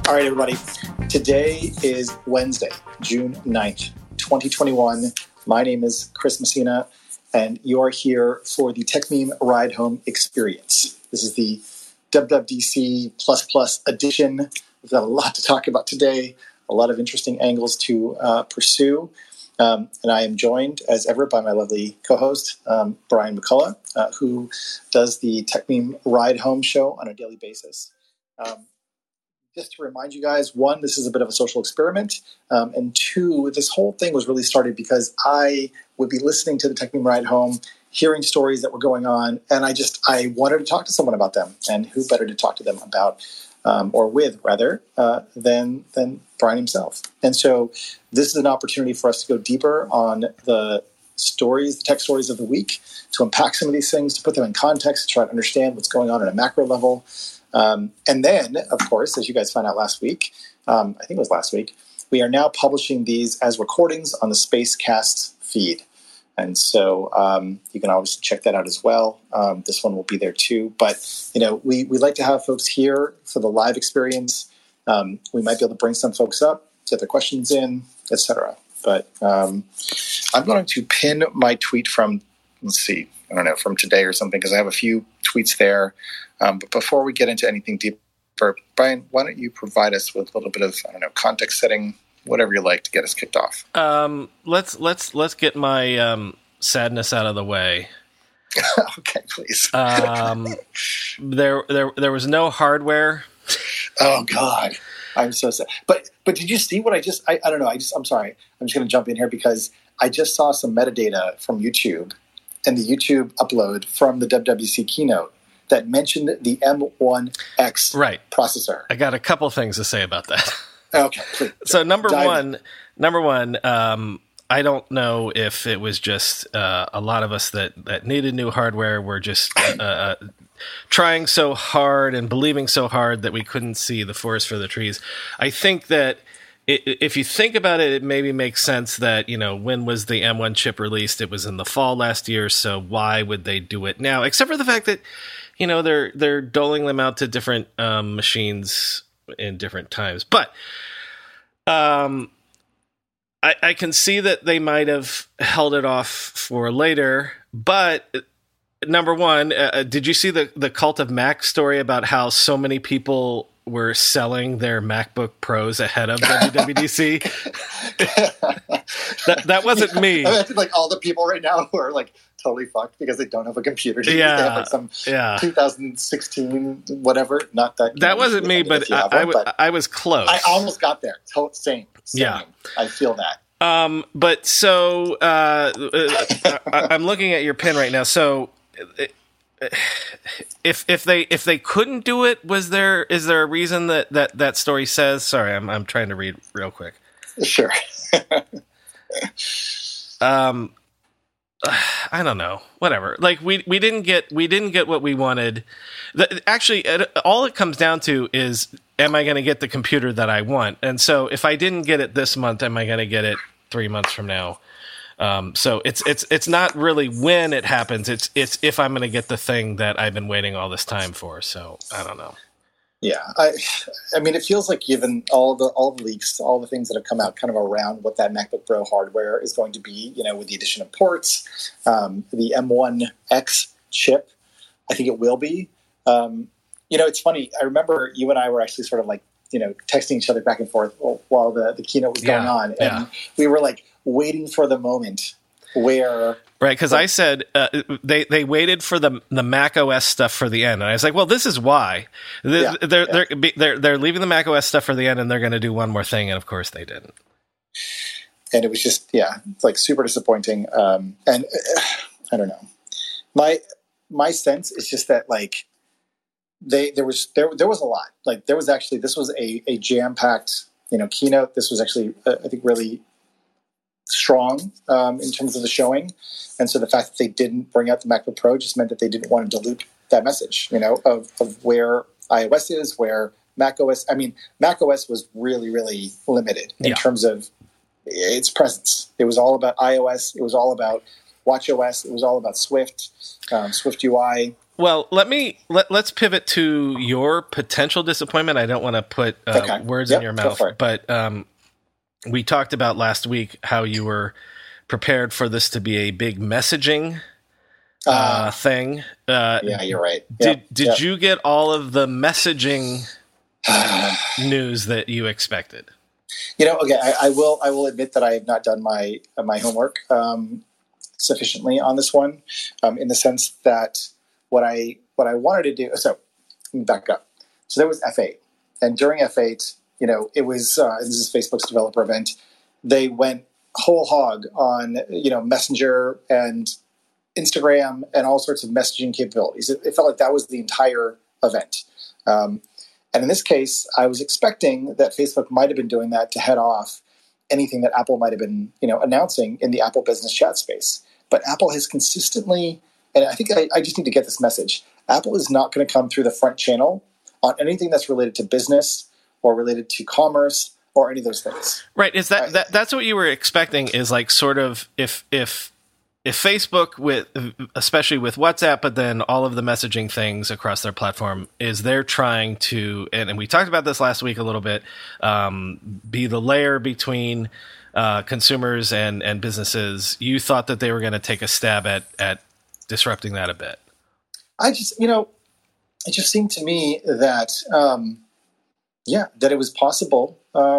All right, everybody. Today is Wednesday, June 9th, 2021. My name is Chris Messina, and you're here for the TechMeme Ride Home Experience. This is the WWDC++ edition. We've got a lot to talk about today, a lot of interesting angles to pursue. And I am joined, as ever, by my lovely co-host, Brian McCullough, who does the TechMeme Ride Home show on a daily basis. Just to remind you guys, one, this is a bit of a social experiment. And two, this whole thing was really started because I would be listening to the TechMeme Ride Home, hearing stories that were going on, and I wanted to talk to someone about them. And who better to talk to them about, or with, rather, than Brian himself. And so this is an opportunity for us to go deeper on the stories, the tech stories of the week, to unpack some of these things, to put them in context, to try to understand what's going on at a macro level. And then, of course, as you guys found out last week, I think it was last week, we are now publishing these as recordings on the Spacecast feed. And so you can obviously check that out as well. This one will be there too. But, we like to have folks here for the live experience. We might be able to bring some folks up, get their questions in, etc. But I'm going to pin my tweet from, from today or something, because I have a few tweets there. But before we get into anything deeper, Brian, why don't you provide us with a little bit of, context setting, whatever you like to get us kicked off. Let's get my sadness out of the way. Okay, please. There was no hardware. Oh God, I'm so sad. But did you see what I don't know. I'm sorry. I'm just going to jump in here because I just saw some metadata from YouTube and the YouTube upload from the WWDC keynote that mentioned the M1X processor. I got a couple things to say about that. Okay, please. So number one, I don't know if it was just a lot of us that needed new hardware were just trying so hard and believing so hard that we couldn't see the forest for the trees. I think that if you think about it, it maybe makes sense that, when was the M1 chip released? It was in the fall last year, so why would they do it now? Except for the fact that, they're doling them out to different machines in different times. But I can see that they might have held it off for later. But number one, did you see the Cult of Mac story about how so many people were selling their MacBook Pros ahead of WWDC? that wasn't me. I think all the people right now who are totally fucked because they don't have a computer. They have some 2016 whatever. Not that. That wasn't me, but I was close. I almost got there. Same. Yeah, I feel that. But so I'm looking at your pin right now. So if they couldn't do it, is there a reason that story says? Sorry, I'm trying to read real quick. Sure. I don't know. Whatever. We didn't get what we wanted. Actually, all it comes down to is, am I going to get the computer that I want? And so, if I didn't get it this month, am I going to get it 3 months from now? So it's not really when it happens. It's if I'm going to get the thing that I've been waiting all this time for. So I don't know. Yeah, I mean, it feels like given all the leaks, all the things that have come out kind of around what that MacBook Pro hardware is going to be, with the addition of ports, the M1X chip, I think it will be. It's funny. I remember you and I were actually sort of texting each other back and forth while the keynote was going on, and we were waiting for the moment where. Right, because I said they waited for the Mac OS stuff for the end, and I was like, "Well, this is why they're leaving the Mac OS stuff for the end, and they're going to do one more thing." And of course, they didn't. And it was just super disappointing. And I don't know. My sense is just that there was a lot. This was a jam packed keynote. This was actually I think really strong in terms of the showing. And so the fact that they didn't bring out the MacBook Pro just meant that they didn't want to dilute that message, of where iOS is, where macOS. I mean, macOS was really, really limited in terms of its presence. It was all about iOS. It was all about watchOS. It was all about Swift, Swift UI. Well, let's pivot to your potential disappointment. I don't want to put words in your mouth, but we talked about last week how you were prepared for this to be a big messaging thing. Yeah, you're right. Did you get all of the messaging news that you expected? Okay, I will admit that I have not done my homework sufficiently on this one, in the sense that what I wanted to do. So let me back up. So there was F8, and during F8, it was this is Facebook's developer event. They went whole hog on Messenger and Instagram and all sorts of messaging capabilities. It felt like that was the entire event. And in this case, I was expecting that Facebook might have been doing that to head off anything that Apple might have been, announcing in the Apple Business Chat space. But Apple has consistently, and I think I just need to get this message, Apple is not going to come through the front channel on anything that's related to business or related to commerce or any of those things. Right. Is that's what you were expecting, is like sort of if Facebook, especially with WhatsApp, but then all of the messaging things across their platform, is they're trying to, and we talked about this last week a little bit, be the layer between consumers and businesses. You thought that they were going to take a stab at disrupting that a bit. It just seemed to me that, that it was possible,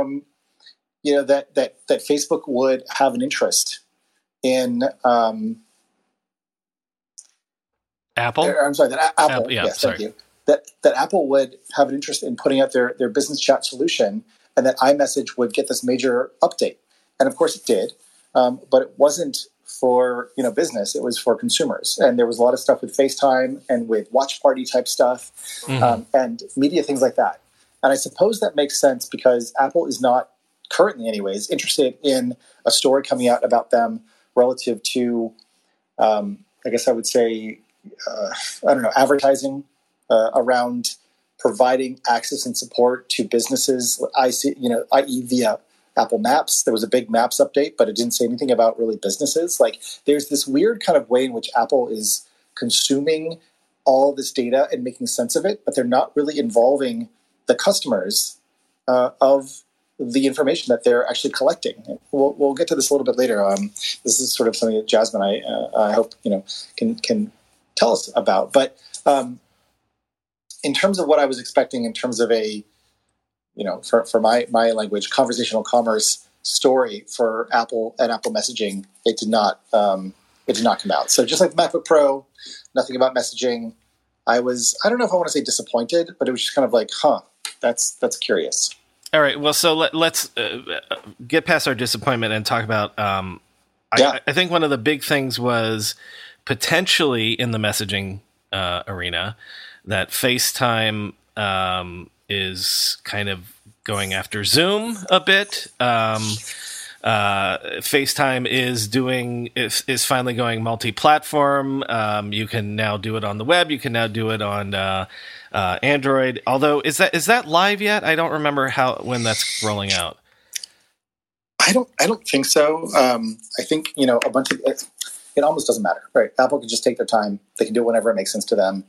that Facebook would have an interest in Apple. I'm sorry, that Apple. Yes, sorry. Thank you. That Apple would have an interest in putting out their business chat solution, and that iMessage would get this major update. And of course, it did, but it wasn't for business. It was for consumers, and there was a lot of stuff with FaceTime and with watch party type stuff, and media things like that. And I suppose that makes sense because Apple is not currently, anyways, interested in a story coming out about them relative to, I guess I would say, advertising around providing access and support to businesses. I.e. via Apple Maps. There was a big Maps update, but it didn't say anything about really businesses. Like, there's this weird kind of way in which Apple is consuming all this data and making sense of it, but they're not really involving the customers of the information that they're actually collecting. We'll get to this a little bit later. This is sort of something that Jasmine, I hope can tell us about. But in terms of what I was expecting, in terms of a for my language, conversational commerce story for Apple and Apple messaging, it did not come out. So just like the MacBook Pro, nothing about messaging. I don't know if I want to say disappointed, but it was just kind of like, that's curious. All right. Well, so let's get past our disappointment and talk about. I think one of the big things was potentially in the messaging arena that FaceTime is kind of going after Zoom a bit. FaceTime is finally going multi-platform. You can now do it on the web. You can now do it on Android. Although, is that live yet? I don't remember when that's rolling out. I don't think so. I think a bunch of it almost doesn't matter, right? Apple can just take their time. They can do it whenever it makes sense to them.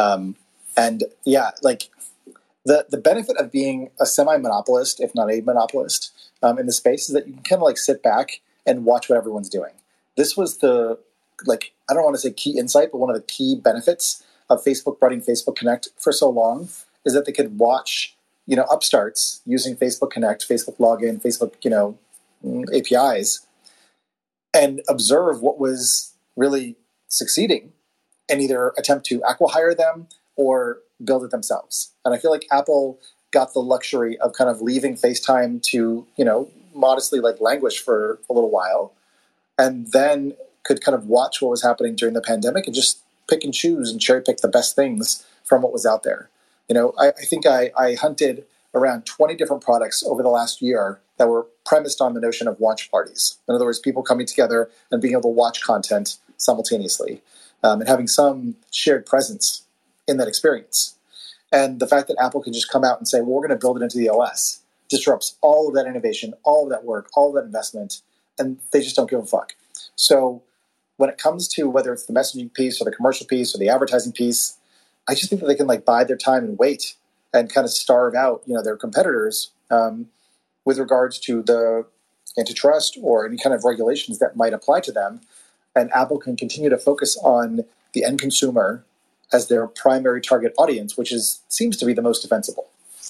The benefit of being a semi-monopolist, if not a monopolist, in the space is that you can kind of like sit back and watch what everyone's doing. This was I don't want to say key insight, but one of the key benefits of Facebook running Facebook Connect for so long is that they could watch, upstarts using Facebook Connect, Facebook Login, Facebook, APIs, and observe what was really succeeding and either attempt to acqui-hire them or build it themselves. And I feel like Apple got the luxury of kind of leaving FaceTime to, modestly languish for a little while, and then could kind of watch what was happening during the pandemic and just pick and choose and cherry pick the best things from what was out there. I think I hunted around 20 different products over the last year that were premised on the notion of watch parties. In other words, people coming together and being able to watch content simultaneously, and having some shared presence in that experience. And the fact that Apple can just come out and say, well, we're going to build it into the OS, disrupts all of that innovation, all of that work, all of that investment, and they just don't give a fuck. So when it comes to whether it's the messaging piece or the commercial piece or the advertising piece, I just think that they can like bide their time and wait and kind of starve out, their competitors with regards to the antitrust or any kind of regulations that might apply to them. And Apple can continue to focus on the end consumer as their primary target audience, which seems to be the most defensible.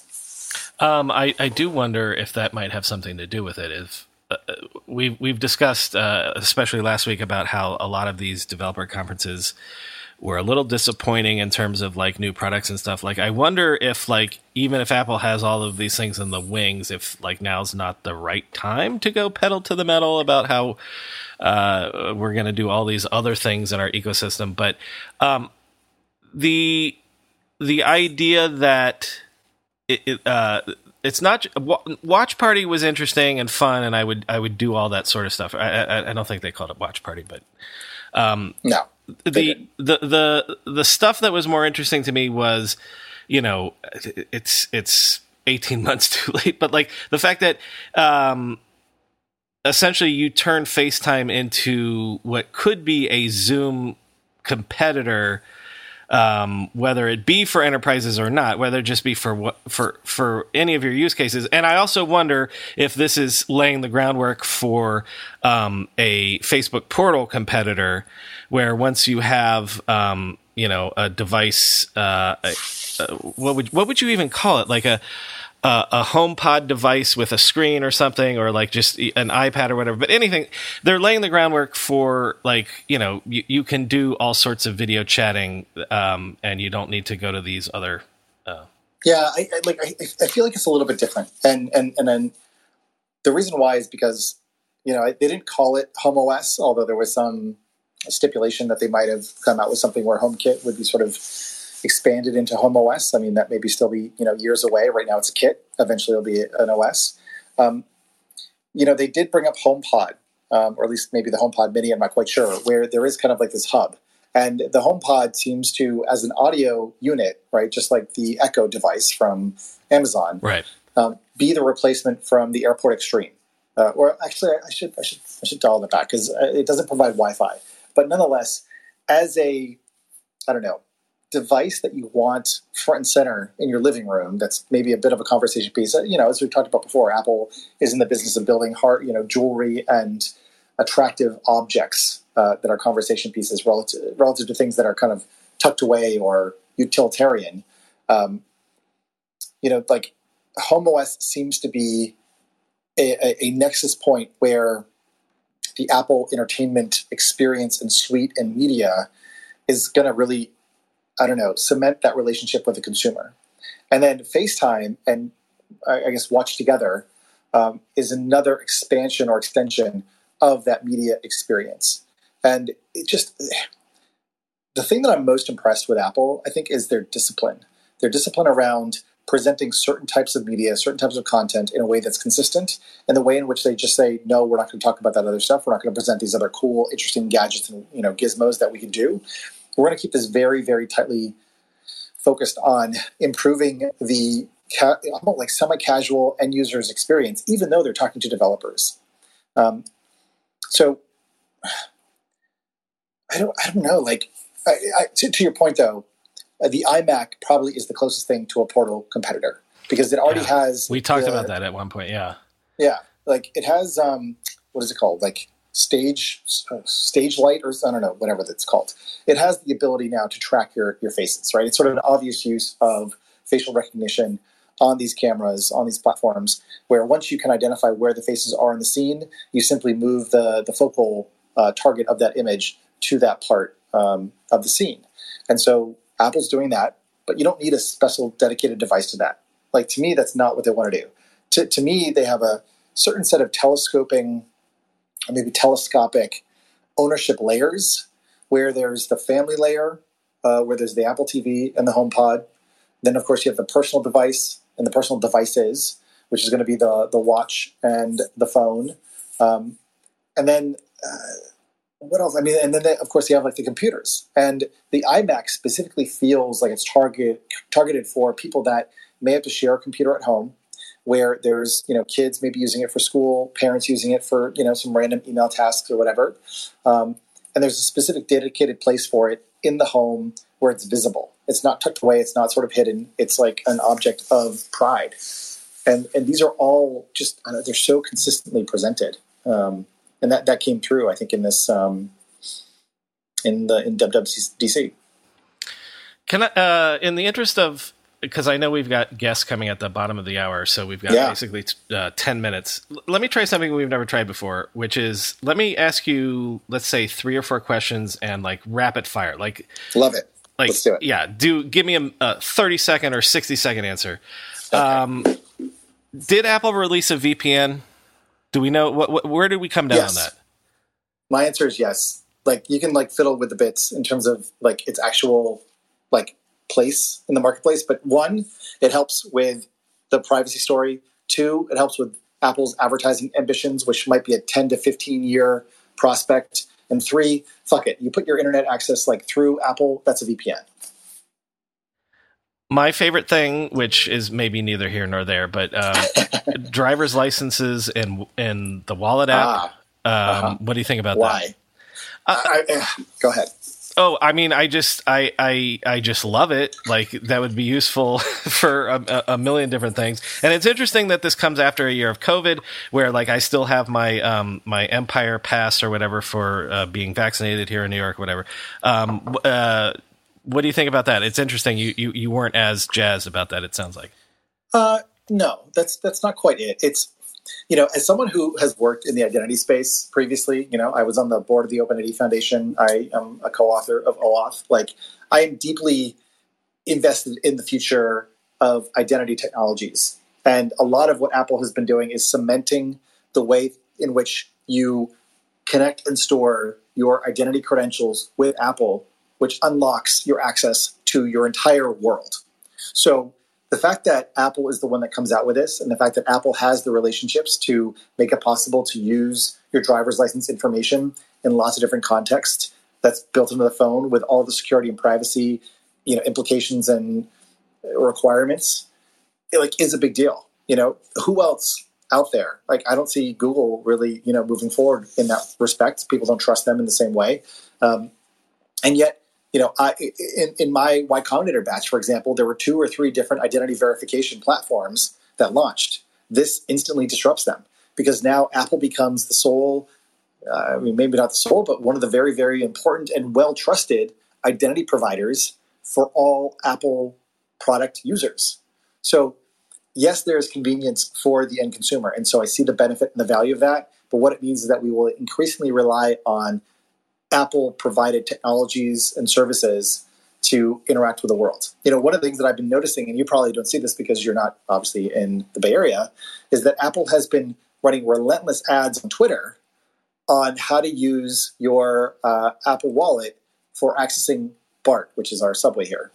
I do wonder if that might have something to do with it. If we've discussed, especially last week, about how a lot of these developer conferences were a little disappointing in terms of like new products and stuff. Like, I wonder if like even if Apple has all of these things in the wings, if like now's not the right time to go pedal to the metal about how we're going to do all these other things in our ecosystem. But the idea that it's not Watch Party was interesting and fun, and I would do all that sort of stuff. I don't think they called it Watch Party, but no. The stuff that was more interesting to me was, it's 18 months too late, but like the fact that essentially you turn FaceTime into what could be a Zoom competitor, whether it be for enterprises or not, whether it just be for any of your use cases. And I also wonder if this is laying the groundwork for a Facebook portal competitor, where once you have a device, what would you even call it, like a HomePod device with a screen or something, or like just an iPad or whatever, but anything. They're laying the groundwork for like, you can do all sorts of video chatting, and you don't need to go to these other. Yeah. I feel like it's a little bit different. And then the reason why is because, they didn't call it Home OS, although there was some stipulation that they might have come out with something where HomeKit would be sort of expanded into Home OS. I mean, that maybe still be, years away. Right now it's a kit. Eventually it'll be an OS. They did bring up HomePod, or at least maybe the HomePod Mini, I'm not quite sure, where there is kind of like this hub. And the HomePod seems to, as an audio unit, right, just like the Echo device from Amazon, right, be the replacement from the AirPort Extreme. Or actually, I should dial that back because it doesn't provide Wi-Fi. But nonetheless, as a, device that you want front and center in your living room, that's maybe a bit of a conversation piece. As we talked about before, Apple is in the business of building jewelry and attractive objects that are conversation pieces relative to things that are kind of tucked away or utilitarian. Like Home OS seems to be a nexus point where the Apple entertainment experience and suite and media is going to really, cement that relationship with the consumer. And then FaceTime and I guess Watch Together is another expansion or extension of that media experience. And it just, the thing that I'm most impressed with Apple, I think, is their discipline. Their discipline around presenting certain types of media, certain types of content in a way that's consistent, and the way in which they just say, no, we're not going to talk about that other stuff. We're not going to present these other cool, interesting gadgets and gizmos that we can do. We're going to keep this very, very tightly focused on improving the like semi-casual end users experience, even though they're talking to developers. So I don't know. Like to your point though, the iMac probably is the closest thing to a portal competitor because it already has. We talked about that at one point. Yeah. Yeah. Like it has, what is it called? Like stage light, or I don't know, whatever that's called. It has the ability now to track your faces, right? It's sort of an obvious use of facial recognition on these cameras, on these platforms, where once you can identify where the faces are in the scene, you simply move the focal target of that image to that part of the scene. And so Apple's doing that, but you don't need a special dedicated device to that. Like, to me, that's not what they want to do. To me, they have a certain set of telescoping, or maybe telescopic ownership layers, where there's the family layer, where there's the Apple TV and the HomePod. Then, of course, you have the personal device and the personal devices, which is going to be the watch and the phone. And then what else? I mean, and then, of course, you have like the computers. And the iMac specifically feels like it's targeted for people that may have to share a computer at home, where there's, kids maybe using it for school, parents using it for, some random email tasks or whatever. and there's a specific dedicated place for it in the home where it's visible. It's not tucked away. It's not sort of hidden. It's like an object of pride. And these are all just, I don't know, they're so consistently presented. And that came through, I think, in this, in WWDC. Can I, in the interest of, because I know we've got guests coming at the bottom of the hour, so we've got basically 10 minutes. Let me try something we've never tried before, which is, let me ask you, let's say 3 or 4 questions and like rapid fire. Like, love it. Like, let's do it. Yeah, give me a 30-second or 60-second answer. Okay. Did Apple release a VPN? Do we know where did we come down on that? My answer is yes. Like, you can like fiddle with the bits in terms of like its actual like place in the marketplace. But 1, it helps with the privacy story. 2, it helps with Apple's advertising ambitions, which might be a 10 to 15 year prospect. And 3, fuck it. You put your internet access like through Apple, that's a VPN. My favorite thing, which is maybe neither here nor there, but driver's licenses and the wallet app. What do you think about that? Why? Go ahead. Oh, I mean, I just love it. Like, that would be useful for a million different things. And it's interesting that this comes after a year of COVID, where like I still have my my Empire Pass or whatever for being vaccinated here in New York, or whatever. What do you think about that? It's interesting. You weren't as jazzed about that, it sounds like. No, that's not quite it. It's, you know, as someone who has worked in the identity space previously, you know, I was on the board of the OpenID Foundation. I am a co-author of OAuth. Like, I am deeply invested in the future of identity technologies. And a lot of what Apple has been doing is cementing the way in which you connect and store your identity credentials with Apple, which unlocks your access to your entire world. So the fact that Apple is the one that comes out with this, and the fact that Apple has the relationships to make it possible to use your driver's license information in lots of different contexts, that's built into the phone with all the security and privacy, you know, implications and requirements, it like is a big deal. You know, who else out there? Like, I don't see Google really, you know, moving forward in that respect. People don't trust them in the same way, and yet, you know, in my Y Combinator batch, for example, there were 2 or 3 different identity verification platforms that launched. This instantly disrupts them because now Apple becomes the sole, I mean, maybe not the sole, but one of the very, very important and well-trusted identity providers for all Apple product users. So yes, there's convenience for the end consumer. And so I see the benefit and the value of that. But what it means is that we will increasingly rely on Apple-provided technologies and services to interact with the world. You know, one of the things that I've been noticing, and you probably don't see this because you're not obviously in the Bay Area, is that Apple has been running relentless ads on Twitter on how to use your Apple Wallet for accessing BART, which is our subway here.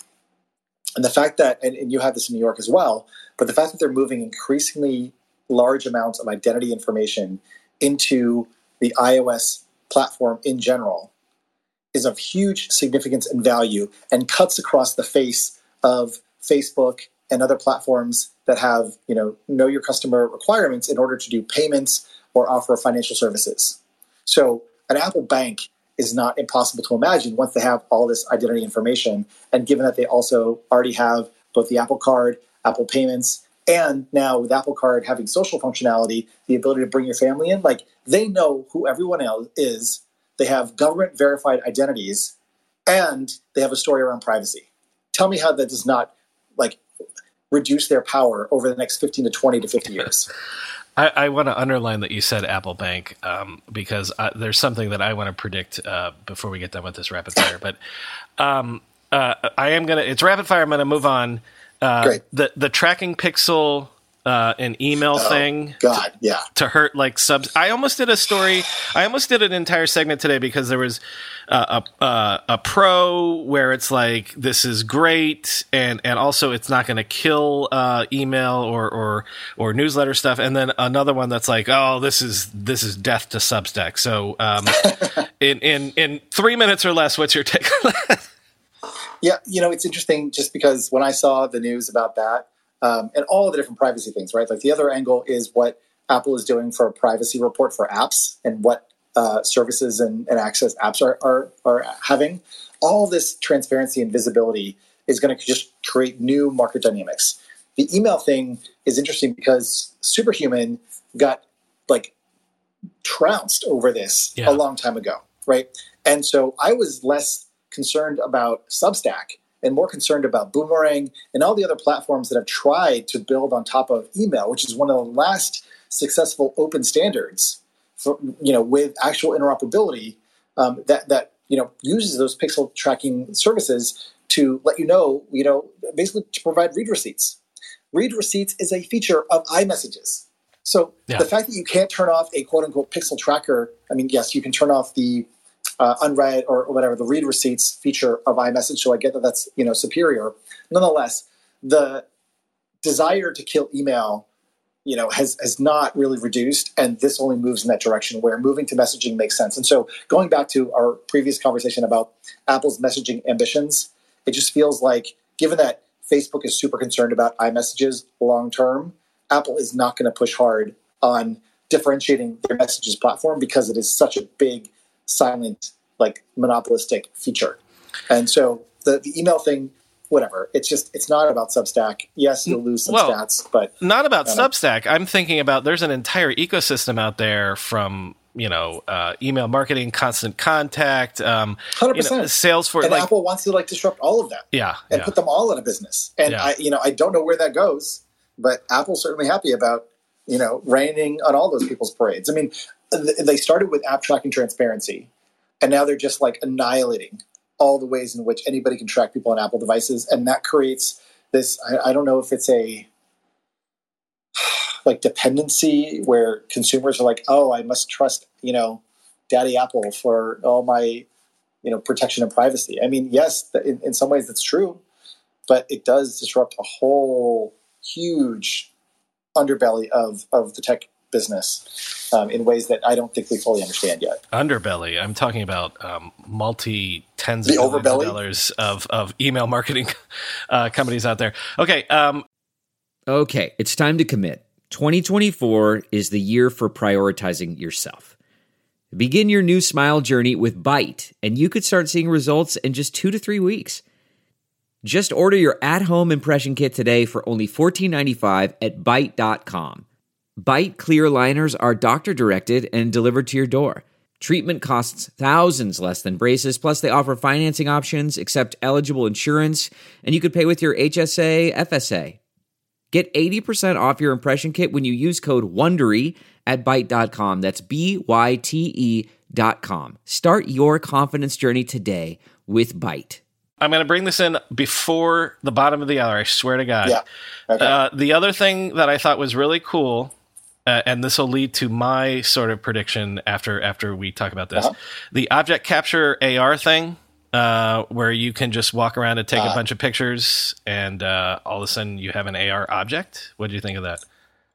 And the fact that, and you have this in New York as well, but the fact that they're moving increasingly large amounts of identity information into the iOS platform in general is of huge significance and value and cuts across the face of Facebook and other platforms that have, you know your customer requirements in order to do payments or offer financial services. So an Apple Bank is not impossible to imagine once they have all this identity information. And given that they also already have both the Apple Card, Apple Payments, and now with Apple Card having social functionality, the ability to bring your family in, like, they know who everyone else is. They have government verified identities, and they have a story around privacy. Tell me how that does not like reduce their power over the next 15 to 20 to 50 years. I want to underline that you said Apple Bank because there's something that I want to predict before we get done with this rapid fire. But it's rapid fire. I'm going to move on. Great. The tracking pixel an email thing to hurt like subs. I almost did an entire segment today because there was a pro where it's like, this is great, and also it's not going to kill email or newsletter stuff, and then another one that's like, oh, this is death to Substack. So in 3 minutes or less, what's your take on that? Yeah, it's interesting just because when I saw the news about that, and all of the different privacy things, right? Like, the other angle is what Apple is doing for a privacy report for apps and what services and access apps are having. All this transparency and visibility is going to just create new market dynamics. The email thing is interesting because Superhuman got like trounced over this a long time ago, right? And so I was less concerned about Substack and more concerned about Boomerang and all the other platforms that have tried to build on top of email, which is one of the last successful open standards for, with actual interoperability that uses those pixel tracking services to let basically to provide read receipts. Read receipts is a feature of iMessages. So the fact that you can't turn off a quote-unquote pixel tracker, I mean, yes, you can turn off the unread or whatever, the read receipts feature of iMessage, so I get that that's superior. Nonetheless, the desire to kill email has not really reduced, and this only moves in that direction where moving to messaging makes sense. And so going back to our previous conversation about Apple's messaging ambitions, it just feels like, given that Facebook is super concerned about iMessages long term, Apple is not going to push hard on differentiating their messages platform because it is such a big, silent, like monopolistic feature. And so the email thing, whatever. It's not about Substack. Yes, you'll lose some stats, but not about Substack. I'm thinking about there's an entire ecosystem out there from email marketing, Constant Contact, 100%. Salesforce, and Apple wants to disrupt all of that, and put them all in a business. And I don't know where that goes, but Apple's certainly happy about raining on all those people's parades. I mean, they started with app tracking transparency, and now they're just annihilating all the ways in which anybody can track people on Apple devices. And that creates this, I don't know if it's a dependency where consumers are like, oh, I must trust, Daddy Apple for all my, protection and privacy. I mean, yes, in some ways that's true, but it does disrupt a whole huge underbelly of the tech business in ways that I don't think we fully understand yet. Underbelly. I'm talking about multi-tens of millions of dollars of email marketing companies out there. Okay. Okay, it's time to commit. 2024 is the year for prioritizing yourself. Begin your new smile journey with Byte, and you could start seeing results in just 2 to 3 weeks. Just order your at-home impression kit today for only $14.95 at Byte.com. Byte clear liners are doctor-directed and delivered to your door. Treatment costs thousands less than braces, plus they offer financing options, accept eligible insurance, and you could pay with your HSA, FSA. Get 80% off your impression kit when you use code WONDERY at Byte.com. That's BYTE.com. Start your confidence journey today with Byte. I'm going to bring this in before the bottom of the hour, I swear to God. Yeah. Okay. The other thing that I thought was really cool, and this will lead to my sort of prediction after we talk about this, the object capture AR thing, where you can just walk around and take a bunch of pictures, and all of a sudden you have an AR object. What do you think of that?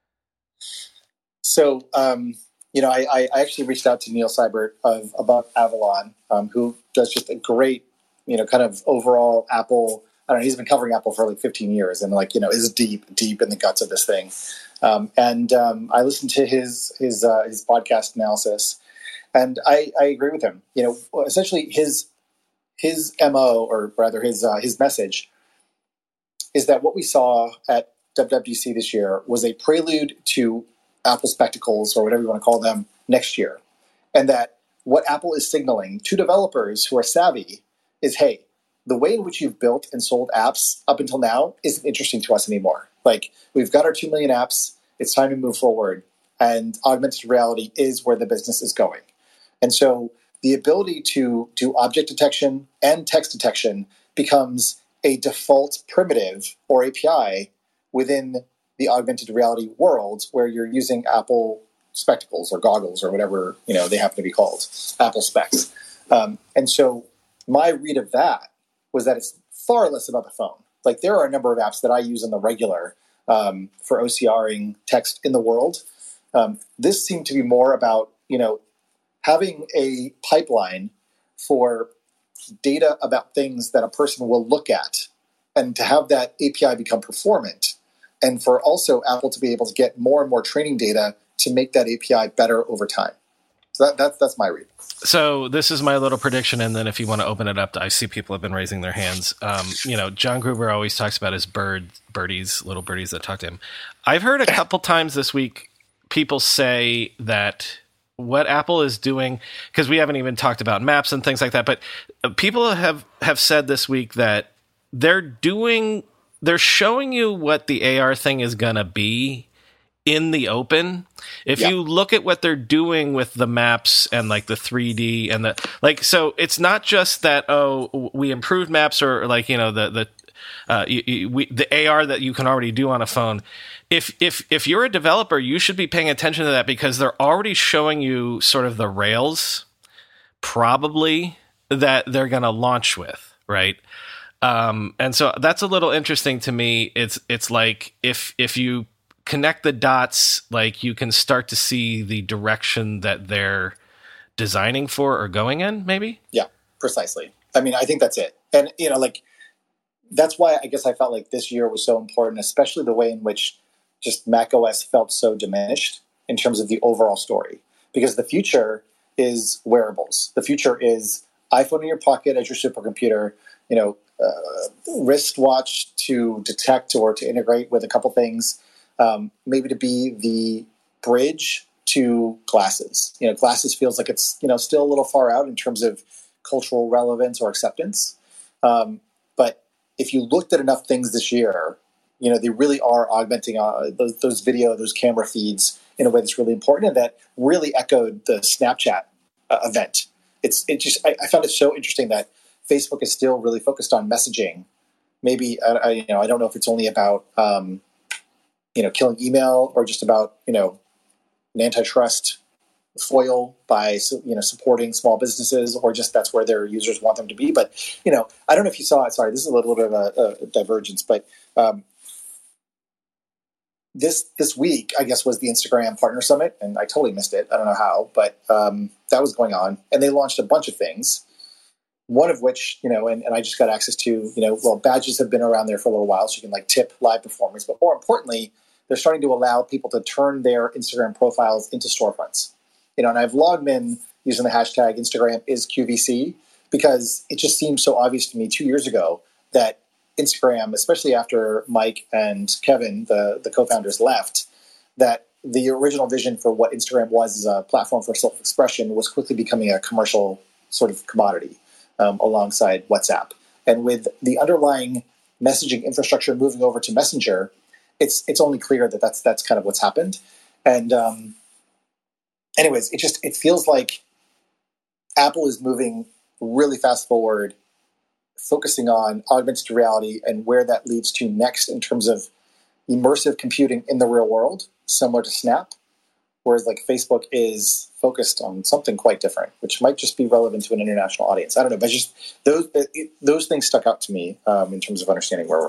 So, I actually reached out to Neil Seibert of Above Avalon, who does just a great, kind of overall Apple. I don't know. He's been covering Apple for 15 years, and is deep in the guts of this thing. I listened to his podcast analysis, and I agree with him. Essentially his MO, or rather his message, is that what we saw at WWDC this year was a prelude to Apple Spectacles, or whatever you want to call them, next year. And that what Apple is signaling to developers who are savvy is, hey, the way in which you've built and sold apps up until now isn't interesting to us anymore. We've got our 2 million apps. It's time to move forward. And augmented reality is where the business is going. And so the ability to do object detection and text detection becomes a default primitive or API within the augmented reality world, where you're using Apple Spectacles or goggles or whatever they happen to be called, Apple Specs. And so my read of that was that it's far less about the phone. There are a number of apps that I use on the regular for OCRing text in the world. This seemed to be more about having a pipeline for data about things that a person will look at, and to have that API become performant, and for also Apple to be able to get more and more training data to make that API better over time. So that's my read. So this is my little prediction, and then if you want to open it up, I see people have been raising their hands. John Gruber always talks about his little birdies that talk to him. I've heard a couple times this week people say that what Apple is doing, because we haven't even talked about maps and things like that, but people have said this week that they're showing you what the AR thing is going to be in the open. If you look at what they're doing with the maps and like the 3D and so it's not just that, we improved maps or like, the AR that you can already do on a phone. If you're a developer, you should be paying attention to that because they're already showing you sort of the rails probably that they're going to launch with, right? And so that's a little interesting to me. It's like if you connect the dots, like you can start to see the direction that they're designing for or going in, maybe? Yeah, precisely. I mean, I think that's it. And, that's why I guess I felt like this year was so important, especially the way in which just macOS felt so diminished in terms of the overall story. Because the future is wearables. The future is iPhone in your pocket as your supercomputer, wristwatch to detect or to integrate with a couple things, maybe to be the bridge to glasses. Glasses feels like it's, still a little far out in terms of cultural relevance or acceptance. But if you looked at enough things this year, they really are augmenting those camera feeds in a way that's really important and that really echoed the Snapchat event. I found it so interesting that Facebook is still really focused on messaging. Maybe I don't know if it's only about killing email or just about an antitrust foil by supporting small businesses, or just that's where their users want them to be. But I don't know if you saw it. Sorry, this is a little bit of a divergence, but this week I guess was the Instagram Partner Summit, and I totally missed it. I don't know how, but that was going on, and they launched a bunch of things. One of which, and I just got access to, badges have been around there for a little while, so you can tip live performers. But more importantly, they're starting to allow people to turn their Instagram profiles into storefronts. And I've logged in using the hashtag Instagram is QVC because it just seemed so obvious to me 2 years ago that Instagram, especially after Mike and Kevin, the co-founders, left, that the original vision for what Instagram was as a platform for self-expression was quickly becoming a commercial sort of commodity alongside WhatsApp. And with the underlying messaging infrastructure moving over to Messenger, it's only clear that that's kind of what's happened. And anyways, it feels like Apple is moving really fast forward, focusing on augmented reality and where that leads to next in terms of immersive computing in the real world, similar to Snap, whereas Facebook is focused on something quite different, which might just be relevant to an international audience. I don't know, but just those things stuck out to me in terms of understanding where we're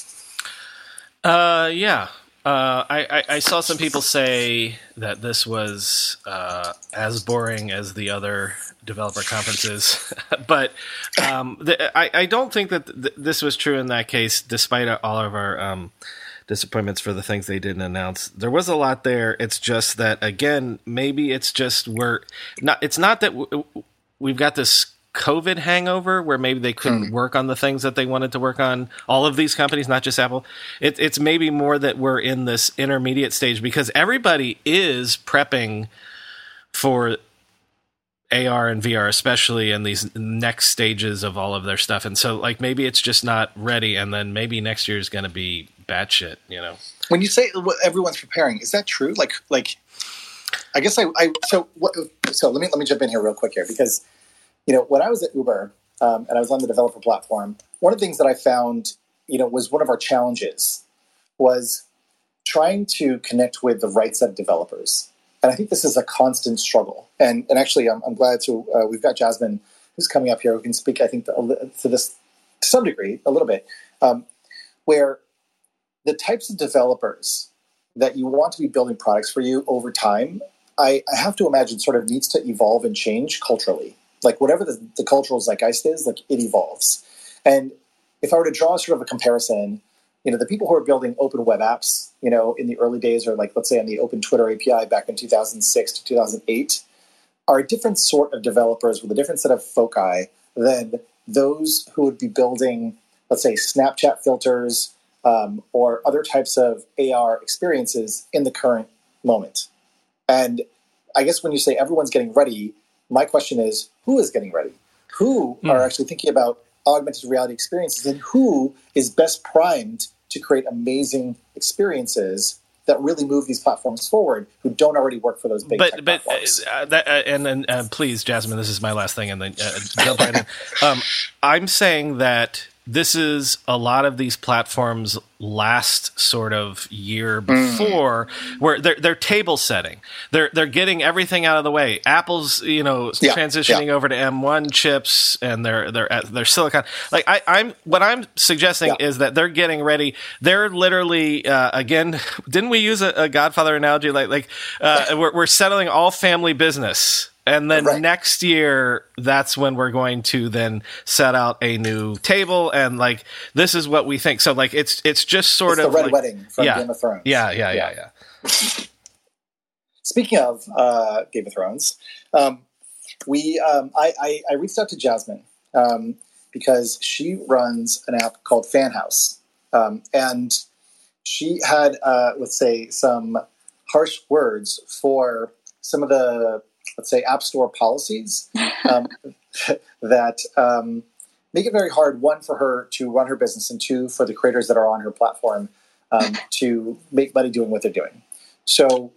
at. Yeah. I saw some people say that this was as boring as the other developer conferences, but I don't think that this was true in that case, despite all of our disappointments for the things they didn't announce. There was a lot there. It's just that, again, maybe it's just it's not that we've got this COVID hangover where maybe they couldn't work on the things that they wanted to work on. All of these companies, not just Apple. It's maybe more that we're in this intermediate stage because everybody is prepping for AR and VR, especially in these next stages of all of their stuff. And so maybe it's just not ready. And then maybe next year is going to be batshit, When you say everyone's preparing, is that true? I guess so let me jump in here real quick here because, when I was at Uber and I was on the developer platform, one of the things that I found, was one of our challenges was trying to connect with the right set of developers. And I think this is a constant struggle. And actually, I'm glad we've got Jasmine who's coming up here who can speak, I think, to this to some degree, a little bit, where the types of developers that you want to be building products for you over time, I have to imagine sort of needs to evolve and change culturally. Whatever the cultural zeitgeist is, it evolves. And if I were to draw sort of a comparison, the people who are building open web apps, in the early days, or let's say on the open Twitter API back in 2006 to 2008, are a different sort of developers with a different set of foci than those who would be building, let's say, Snapchat filters or other types of AR experiences in the current moment. And I guess when you say everyone's getting ready, my question is, who is getting ready? Who are actually thinking about augmented reality experiences, and who is best primed to create amazing experiences that really move these platforms forward, who don't already work for those big tech platforms? And please, Jasmine, this is my last thing, and then jump right in. I'm saying that this is a lot of these platforms' last sort of year before, where they're table setting. They're getting everything out of the way. Apple's transitioning over to M1 chips, and they're silicon. Like what I'm suggesting is that they're getting ready. They're literally again. Didn't we use a Godfather analogy? We're settling all family business. And then next year, that's when we're going to then set out a new table, and like this is what we think. So like it's just sort of the Red Wedding from Game of Thrones. Yeah. Speaking of Game of Thrones, I reached out to Jasmine because she runs an app called Fan House, and she had let's say some harsh words for some of the, let's say, App Store policies that make it very hard, one, for her to run her business, and two, for the creators that are on her platform to make money doing what they're doing. So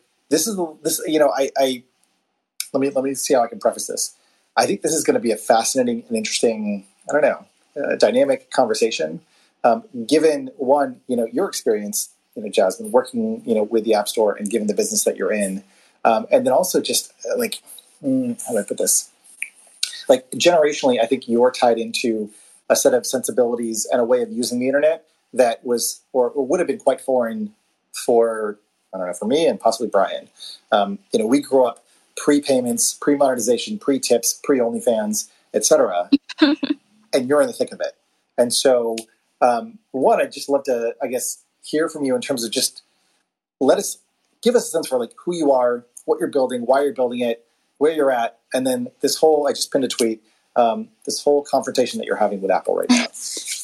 let me see how I can preface this. I think this is going to be a fascinating and interesting, dynamic conversation. Given one, your experience, Jasmine, working, with the App Store, and given the business that you're in. And then also just how do I put this? Like generationally, I think you're tied into a set of sensibilities and a way of using the internet that was or would have been quite foreign for me and possibly Brian. We grew up pre-payments, pre-monetization, pre-tips, pre-OnlyFans, etc. And you're in the thick of it. And so, one, I'd just love to, hear from you in terms of just give us a sense for like who you are, what you're building, why you're building it, where you're at, and then this whole, I just pinned a tweet, this whole confrontation that you're having with Apple right now.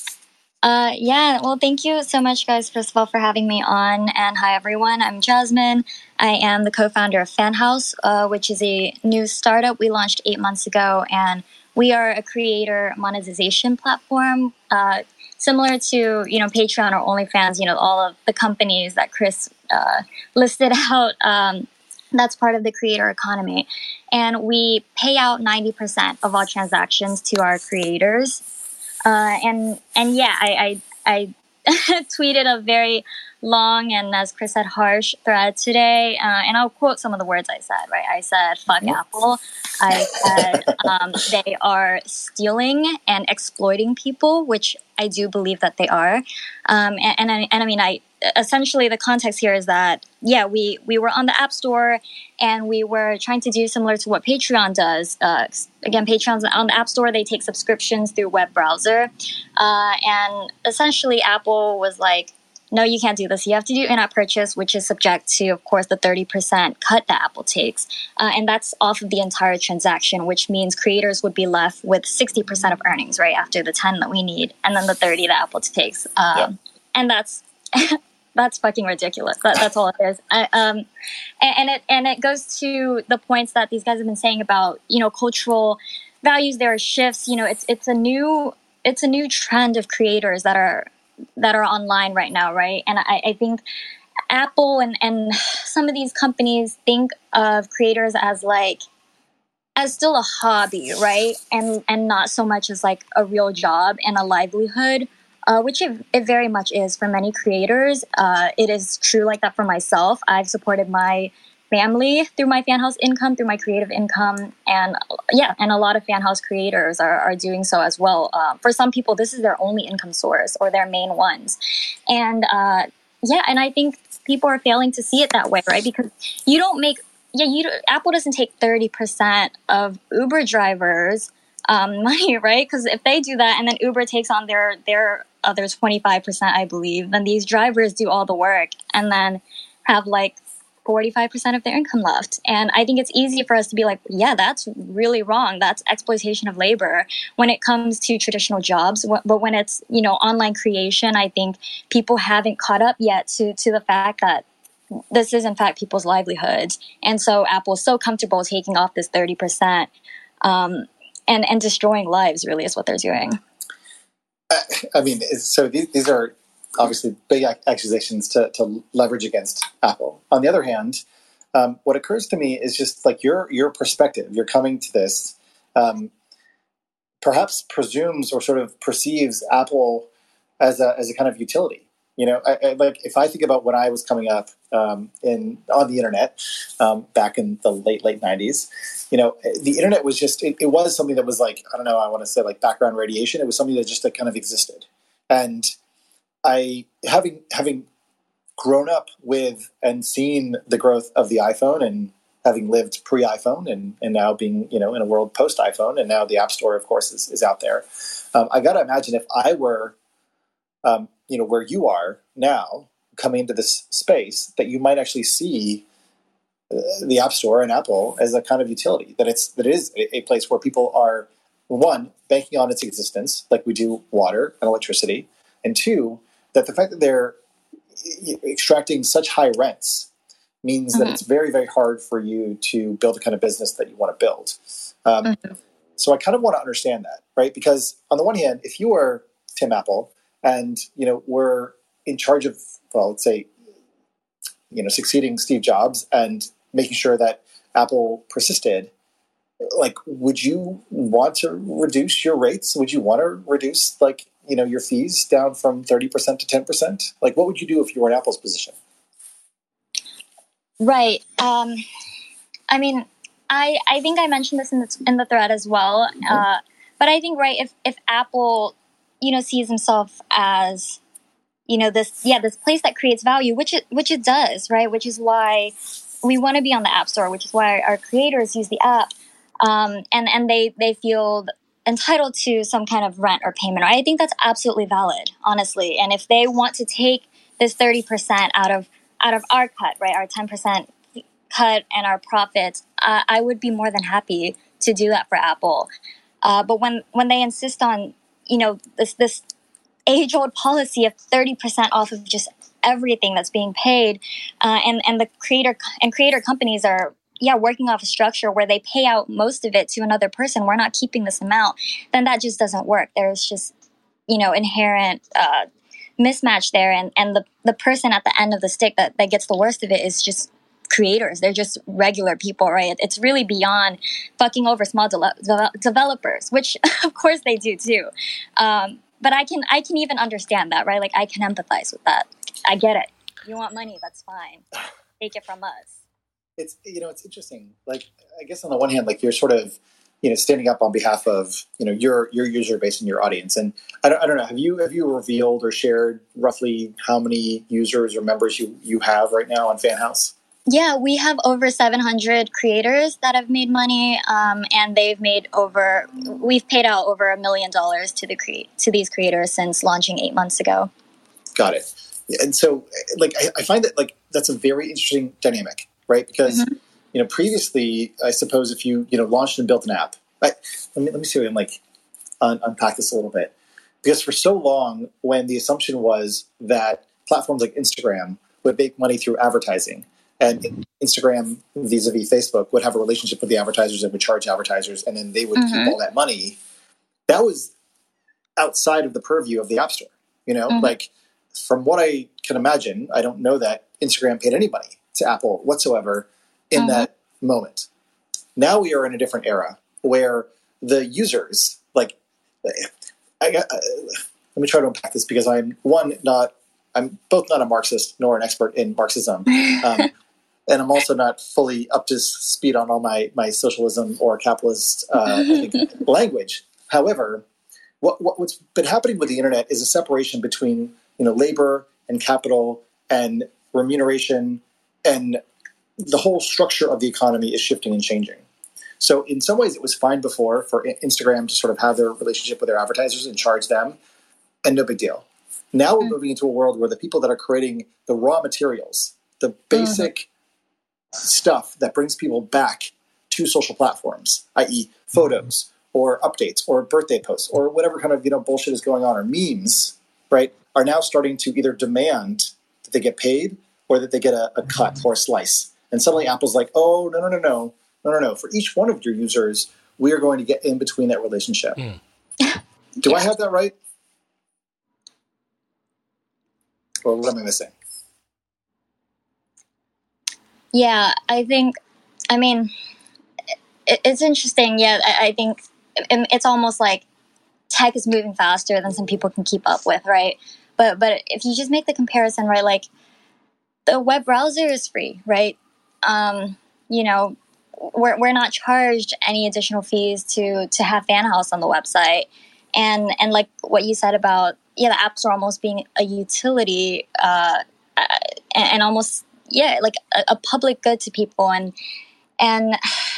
Well, thank you so much, guys, first of all, for having me on. And hi, everyone. I'm Jasmine. I am the co-founder of Fan House, which is a new startup we launched 8 months ago. And we are a creator monetization platform, similar to, Patreon or OnlyFans, all of the companies that Chris listed out. That's part of the creator economy. And we pay out 90% of all transactions to our creators. I tweeted a very long and, as Chris said, harsh thread today. And I'll quote some of the words I said, right? I said, fuck Apple. I said they are stealing and exploiting people, which I do believe that they are. Essentially the context here is that, we were on the App Store and we were trying to do similar to what Patreon does. Again, Patreon's on the App Store, they take subscriptions through web browser. And essentially Apple was like, no, you can't do this. You have to do in-app purchase, which is subject to, of course, the 30% cut that Apple takes. And that's off of the entire transaction, which means creators would be left with 60% of earnings, right, after the 10 that we need, and then the 30 that Apple takes. And that's that's fucking ridiculous. That's all it is. And it goes to the points that these guys have been saying about, cultural values. There are shifts. It's a new trend of creators that are online right now, right? And I think Apple and some of these companies think of creators as still a hobby, right? And not so much as like a real job and a livelihood, which it very much is for many creators. It is true like that for myself. I've supported my family through my Fan House income, through my creative income. And a lot of Fan House creators are doing so as well. For some people, this is their only income source or their main ones. And and I think people are failing to see it that way, right? Because Apple doesn't take 30% of Uber drivers money, right? Because if they do that and then Uber takes on their other 25%, I believe, then these drivers do all the work and then have 45% of their income left. And I think it's easy for us to be like, yeah, that's really wrong. That's exploitation of labor when it comes to traditional jobs. But when it's, online creation, I think people haven't caught up yet to the fact that this is in fact people's livelihoods. And so Apple is so comfortable taking off this 30%, and destroying lives really is what they're doing. I mean, so these are obviously big accusations to leverage against Apple. On the other hand, what occurs to me is just like your perspective. You're coming to this, perhaps presumes or sort of perceives Apple as a kind of utility. Like if I think about when I was coming up on the internet back in the late 90s, the internet was just it was something that was like, I don't know, I want to say like background radiation. It was something that just kind of existed, and I having grown up with and seen the growth of the iPhone, and having lived pre-iPhone and now being in a world post-iPhone, and now the App Store, of course, is out there. I got to imagine if I were where you are now, coming into this space, that you might actually see the App Store and Apple as a kind of utility, that it is a place where people are, one, banking on its existence, like we do water and electricity, and two, that the fact that they're extracting such high rents means that it's very, very hard for you to build the kind of business that you want to build. So I kind of want to understand that, right? Because on the one hand, if you were Tim Apple and, were in charge of, well, let's say, succeeding Steve Jobs and making sure that Apple persisted, like, would you want to reduce your rates? Would you want to reduce, your fees down from 30% to 10%? Like, what would you do if you were in Apple's position? Right. I mean, I think I mentioned this in the thread as well. But I think, right, if Apple, sees himself as, this place that creates value, which it does, right? Which is why we want to be on the App Store, which is why our creators use the app, and they feel entitled to some kind of rent or payment. I think that's absolutely valid, honestly. And if they want to take this 30% out of our cut, right, our 10% cut and our profits, I would be more than happy to do that for Apple. But when they insist on, this age-old policy of 30% off of just everything that's being paid, and the creator companies are working off a structure where they pay out most of it to another person, we're not keeping this amount, then that just doesn't work. There's just inherent mismatch there, and the person at the end of the stick that gets the worst of it is just creators. They're just regular people, right? It's really beyond fucking over small developers, which of course they do too. But I can even understand that, right? Like, I can empathize with that. I get it. You want money, that's fine. Take it from us. It's it's interesting. Like, I guess on the one hand, like, you're sort of standing up on behalf of your user base and your audience. And I don't know. Have you revealed or shared roughly how many users or members you have right now on FanHouse? Yeah, we have over 700 creators that have made money, and we've paid out over $1 million to these creators since launching 8 months ago. Got it. And so, like, I find that, like, that's a very interesting dynamic, right? Because previously, I suppose if you launched and built an app, let me see if I can like unpack this a little bit. Because for so long, when the assumption was that platforms like Instagram would make money through advertising, and Instagram vis-a-vis Facebook would have a relationship with the advertisers and would charge advertisers, and then they would keep all that money. That was outside of the purview of the App Store. Like, from what I can imagine, I don't know that Instagram paid any money to Apple whatsoever in that moment. Now we are in a different era where the users, like, let me try to unpack this, because I'm both not a Marxist nor an expert in Marxism. And I'm also not fully up to speed on all my socialism or capitalist language. However, what's been happening with the internet is a separation between labor and capital and remuneration, and the whole structure of the economy is shifting and changing. So in some ways, it was fine before for Instagram to sort of have their relationship with their advertisers and charge them, and no big deal. Now we're moving into a world where the people that are creating the raw materials, the basic stuff that brings people back to social platforms, i.e. photos or updates or birthday posts or whatever kind of, bullshit is going on, or memes, right, are now starting to either demand that they get paid or that they get a cut or a slice. And suddenly Apple's like, oh, no. For each one of your users, we are going to get in between that relationship. Do I have that right? Or what am I missing? Yeah, it's interesting. Yeah, I think it's almost like tech is moving faster than some people can keep up with, right? But if you just make the comparison, right, like the web browser is free, right? We're not charged any additional fees to have FanHouse on the website, and like what you said about the App Store almost being a utility and almost like a public good to people, and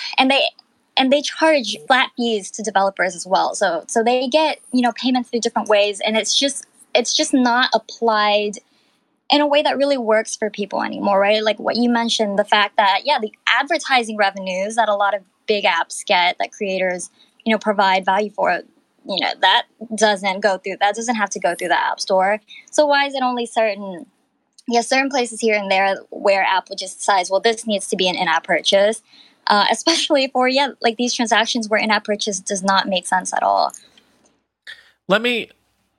they charge flat fees to developers as well. So they get payments through different ways, and it's just not applied in a way that really works for people anymore, right? Like what you mentioned, the fact that the advertising revenues that a lot of big apps get, that creators provide value for, that doesn't have to go through the App Store. So why is it only certain places here and there where Apple just decides, well, this needs to be an in-app purchase, especially for like these transactions where in-app purchase does not make sense at all. Let me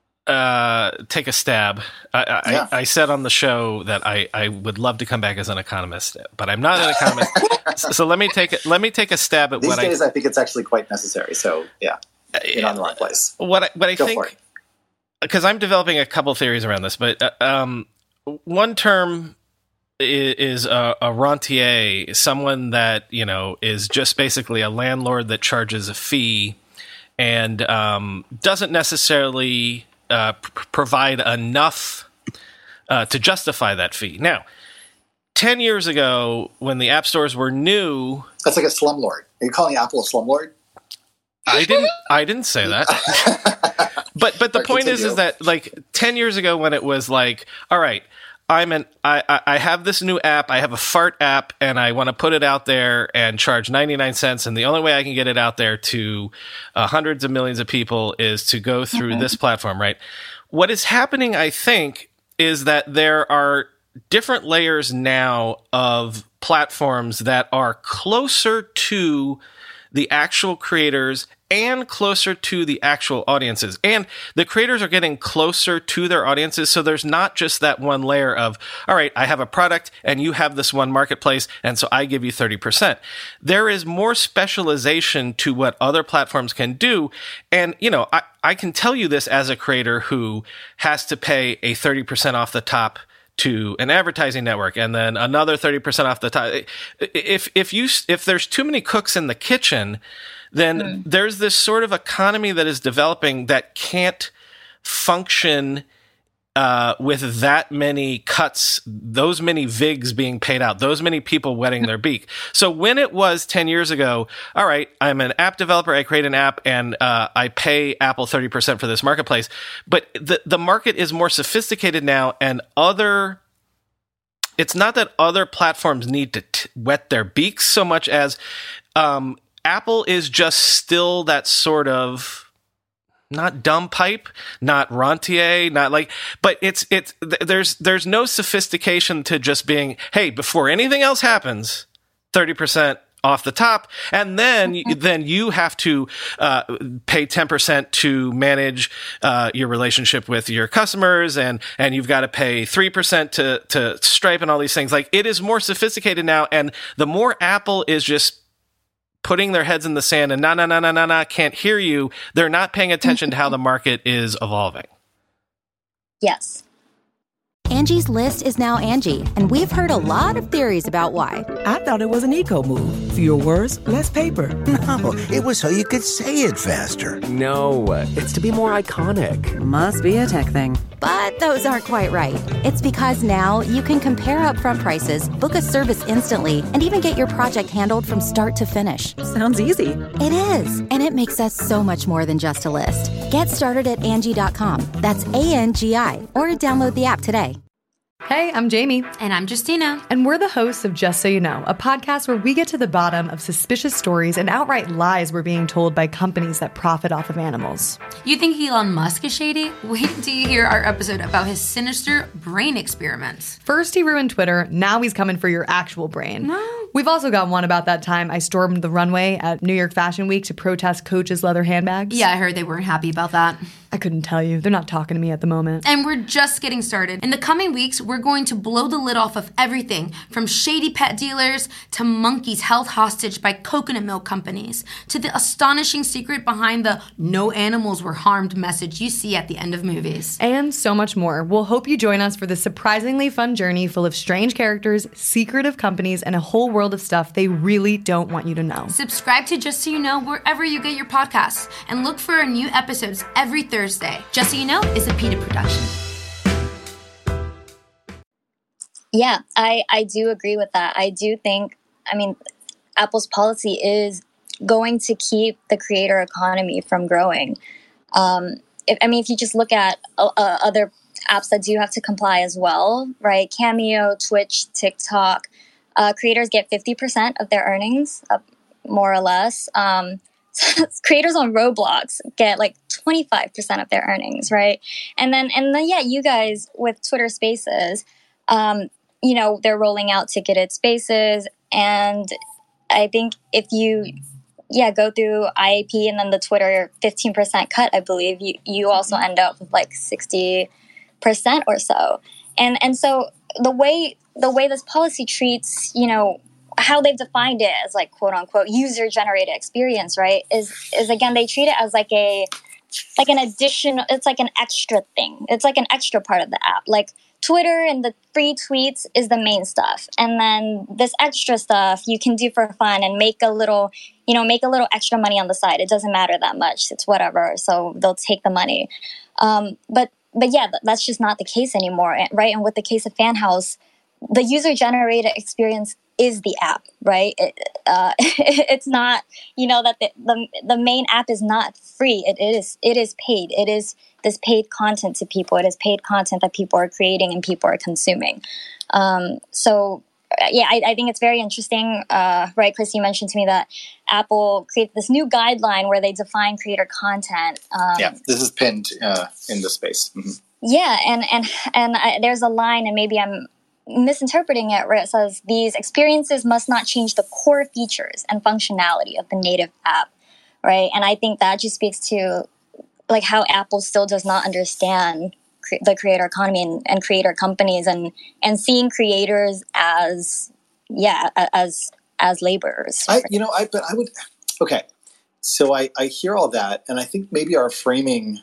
take a stab. I said on the show that I would love to come back as an economist, but I'm not an economist. So let me take a stab at these days. I think it's actually quite necessary. So you're on the wrong place. What I think, because I'm developing a couple theories around this, but one term is a rentier, someone that is just basically a landlord that charges a fee and doesn't necessarily provide enough to justify that fee. Now, 10 years ago, when the app stores were new... That's like a slumlord. Are you calling Apple a slumlord? I didn't say that. But the point is that like 10 years ago when it was like, all right, I have this new app, I have a fart app, and I want to put it out there and charge 99 cents, and the only way I can get it out there to hundreds of millions of people is to go through this platform, right? What is happening, I think, is that there are different layers now of platforms that are closer to the actual creators and closer to the actual audiences. And the creators are getting closer to their audiences, so there's not just that one layer of, all right, I have a product and you have this one marketplace, and so I give you 30%. There is more specialization to what other platforms can do. And, I can tell you this as a creator who has to pay a 30% off the top to an advertising network and then another 30% off the top. If there's too many cooks in the kitchen, then there's this sort of economy that is developing that can't function with that many cuts, those many VIGs being paid out, those many people wetting their beak. So when it was 10 years ago, all right, I'm an app developer, I create an app, and I pay Apple 30% for this marketplace. But the market is more sophisticated now, and it's not that other platforms need to wet their beaks so much as Apple is just still that sort of not dumb pipe, not rentier, not like, but there's no sophistication to just being, hey, before anything else happens, 30% off the top, and then you have to pay 10% to manage your relationship with your customers, and you've got to pay 3% to Stripe and all these things. Like, it is more sophisticated now, and the more Apple is just putting their heads in the sand and nah, can't hear you, they're not paying attention to how the market is evolving. Yes. Angie's List is now Angie, and we've heard a lot of theories about why. I thought it was an eco move. Fewer words, less paper. No, it was so you could say it faster. No, it's to be more iconic. Must be a tech thing. But those aren't quite right. It's because now you can compare upfront prices, book a service instantly, and even get your project handled from start to finish. Sounds easy. It is, and it makes us so much more than just a list. Get started at Angie.com. That's ANGI, or download the app today. Hey, I'm Jamie. And I'm Justina. And we're the hosts of Just So You Know, a podcast where we get to the bottom of suspicious stories and outright lies we're being told by companies that profit off of animals. You think Elon Musk is shady? Wait until you hear our episode about his sinister brain experiments. First he ruined Twitter, now he's coming for your actual brain. No. We've also got one about that time I stormed the runway at New York Fashion Week to protest Coach's leather handbags. Yeah, I heard they weren't happy about that. I couldn't tell you. They're not talking to me at the moment. And we're just getting started. In the coming weeks, we're going to blow the lid off of everything from shady pet dealers to monkeys held hostage by coconut milk companies to the astonishing secret behind the "no animals were harmed" message you see at the end of movies. And so much more. We'll hope you join us for this surprisingly fun journey full of strange characters, secretive companies, and a whole world of stuff they really don't want you to know. Subscribe to Just So You Know wherever you get your podcasts and look for our new episodes every Thursday. Just So You Know is a PETA production. Yeah, I do agree with that. I do think, Apple's policy is going to keep the creator economy from growing. If you just look at other apps that do have to comply as well, right? Cameo, Twitch, TikTok, creators get 50% of their earnings, more or less. Creators on Roblox get like 25% of their earnings, right? And then yeah, you guys with Twitter Spaces, they're rolling out ticketed spaces, and I think if you go through IAP and then the Twitter 15% cut, I believe you also end up with like 60% or so. And so the way this policy treats, how they've defined it as like quote unquote user generated experience, right? Is again, they treat it as like an additional, it's like an extra thing. It's like an extra part of the app. Like Twitter and the free tweets is the main stuff. And then this extra stuff you can do for fun and make a little extra money on the side. It doesn't matter that much. It's whatever. So they'll take the money. But yeah, that's just not the case anymore, right? And with the case of FanHouse, the user generated experience is the app, right? It's not, that the main app is not free. It is paid. It is this paid content to people. It is paid content that people are creating and people are consuming. I think it's very interesting, right? Chris, you mentioned to me that Apple created this new guideline where they define creator content. This is pinned in the space. Mm-hmm. Yeah, and there's a line, and maybe I'm misinterpreting it, where it says these experiences must not change the core features and functionality of the native app, right? And I think that just speaks to like how Apple still does not understand the creator economy and creator companies and seeing creators as laborers. So I hear all that, and I think maybe our framing.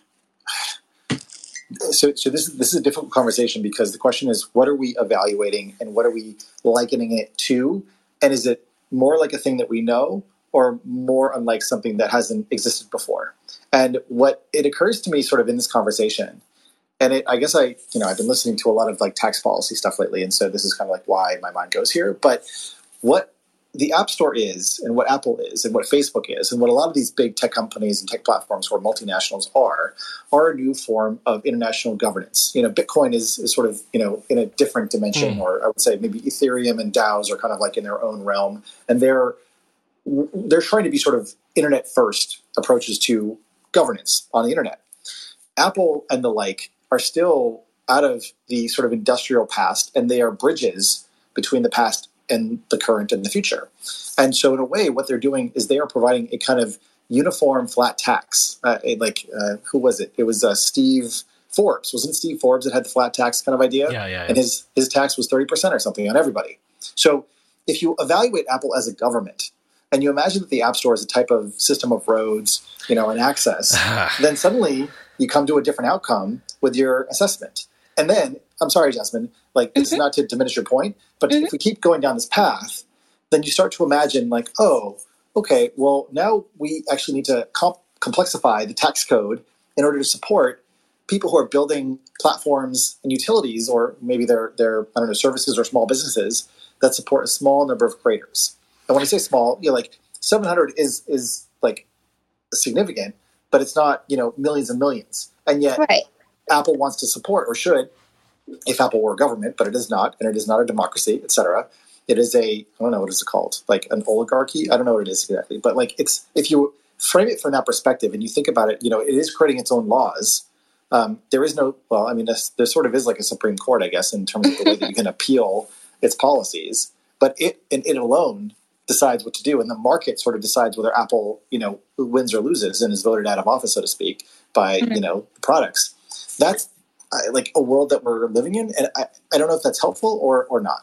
So this is a difficult conversation, because the question is, what are we evaluating and what are we likening it to? And is it more like a thing that we know, or more unlike something that hasn't existed before? And what it occurs to me sort of in this conversation, and I guess I've been listening to a lot of like tax policy stuff lately, and so this is kind of like why my mind goes here. But what the App Store is, and what Apple is, and what Facebook is, and what a lot of these big tech companies and tech platforms or multinationals are a new form of international governance. Bitcoin is sort of, in a different dimension, or I would say maybe Ethereum and DAOs are kind of like in their own realm, and they're trying to be sort of internet first approaches to governance on the internet. Apple and the like are still out of the sort of industrial past, and they are bridges between the past and the current and the future. And so in a way, what they're doing is they are providing a kind of uniform flat tax. Who was it? It was Steve Forbes. Wasn't it Steve Forbes that had the flat tax kind of idea? Yeah. And his tax was 30% or something on everybody. So if you evaluate Apple as a government, and you imagine that the App Store is a type of system of roads, and access, then suddenly you come to a different outcome with your assessment. And then, I'm sorry, Jasmine, it's not to diminish your point, but if we keep going down this path, then you start to imagine okay, well, now we actually need to complexify the tax code in order to support people who are building platforms and utilities, or maybe they're services or small businesses that support a small number of creators. And when I say small, 700 is like significant, but it's not, millions and millions. And yet Apple wants to support, or should, if Apple were a government, but it is not, and it is not a democracy, etc. It is I don't know what is it called, like an oligarchy. I don't know what it is exactly, but like if you frame it from that perspective and you think about it, it is creating its own laws. There is no, well, I mean, there sort of is like a Supreme Court, I guess, in terms of the way that you can appeal its policies, but it alone decides what to do, and the market sort of decides whether Apple, wins or loses and is voted out of office, so to speak, by the products. That's like a world that we're living in, and I don't know if that's helpful or not.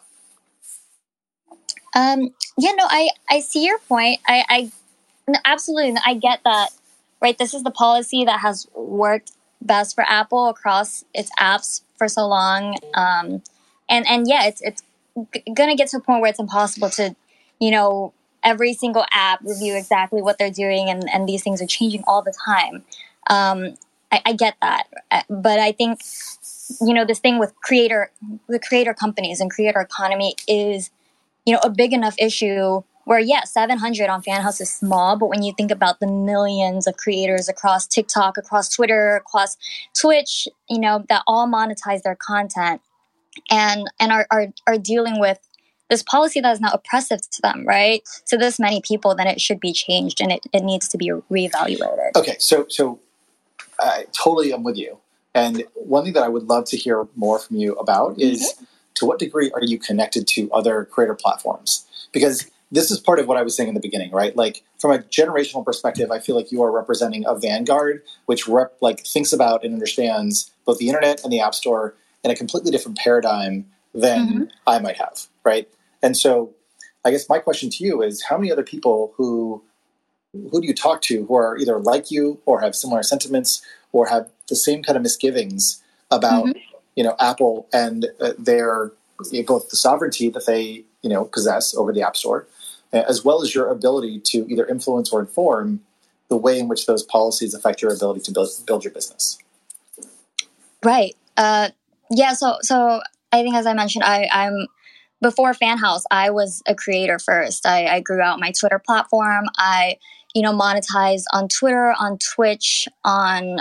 I see your point. I absolutely, I get that. Right, this is the policy that has worked best for Apple across its apps for so long, it's gonna get to a point where it's impossible to, every single app review exactly what they're doing, and these things are changing all the time. I get that, but I think this thing with the creator companies and creator economy is a big enough issue where 700 on FanHouse is small, but when you think about the millions of creators across TikTok, across Twitter, across Twitch, that all monetize their content and are dealing with this policy that is now oppressive to them, right? To this many people, then it should be changed and it needs to be reevaluated. Okay, so I totally am with you. And one thing that I would love to hear more from you about is to what degree are you connected to other creator platforms? Because this is part of what I was saying in the beginning, right? Like from a generational perspective, I feel like you are representing a vanguard, which thinks about and understands both the internet and the App Store in a completely different paradigm than I might have, right? And so I guess my question to you is, how many other people who do you talk to who are either like you or have similar sentiments or have the same kind of misgivings about, Apple and their both the sovereignty that they, possess over the App Store, as well as your ability to either influence or inform the way in which those policies affect your ability to build your business? Right. So I think, as I mentioned, I'm before FanHouse, I was a creator first. I grew out my Twitter platform. I, monetized on Twitter, on Twitch, on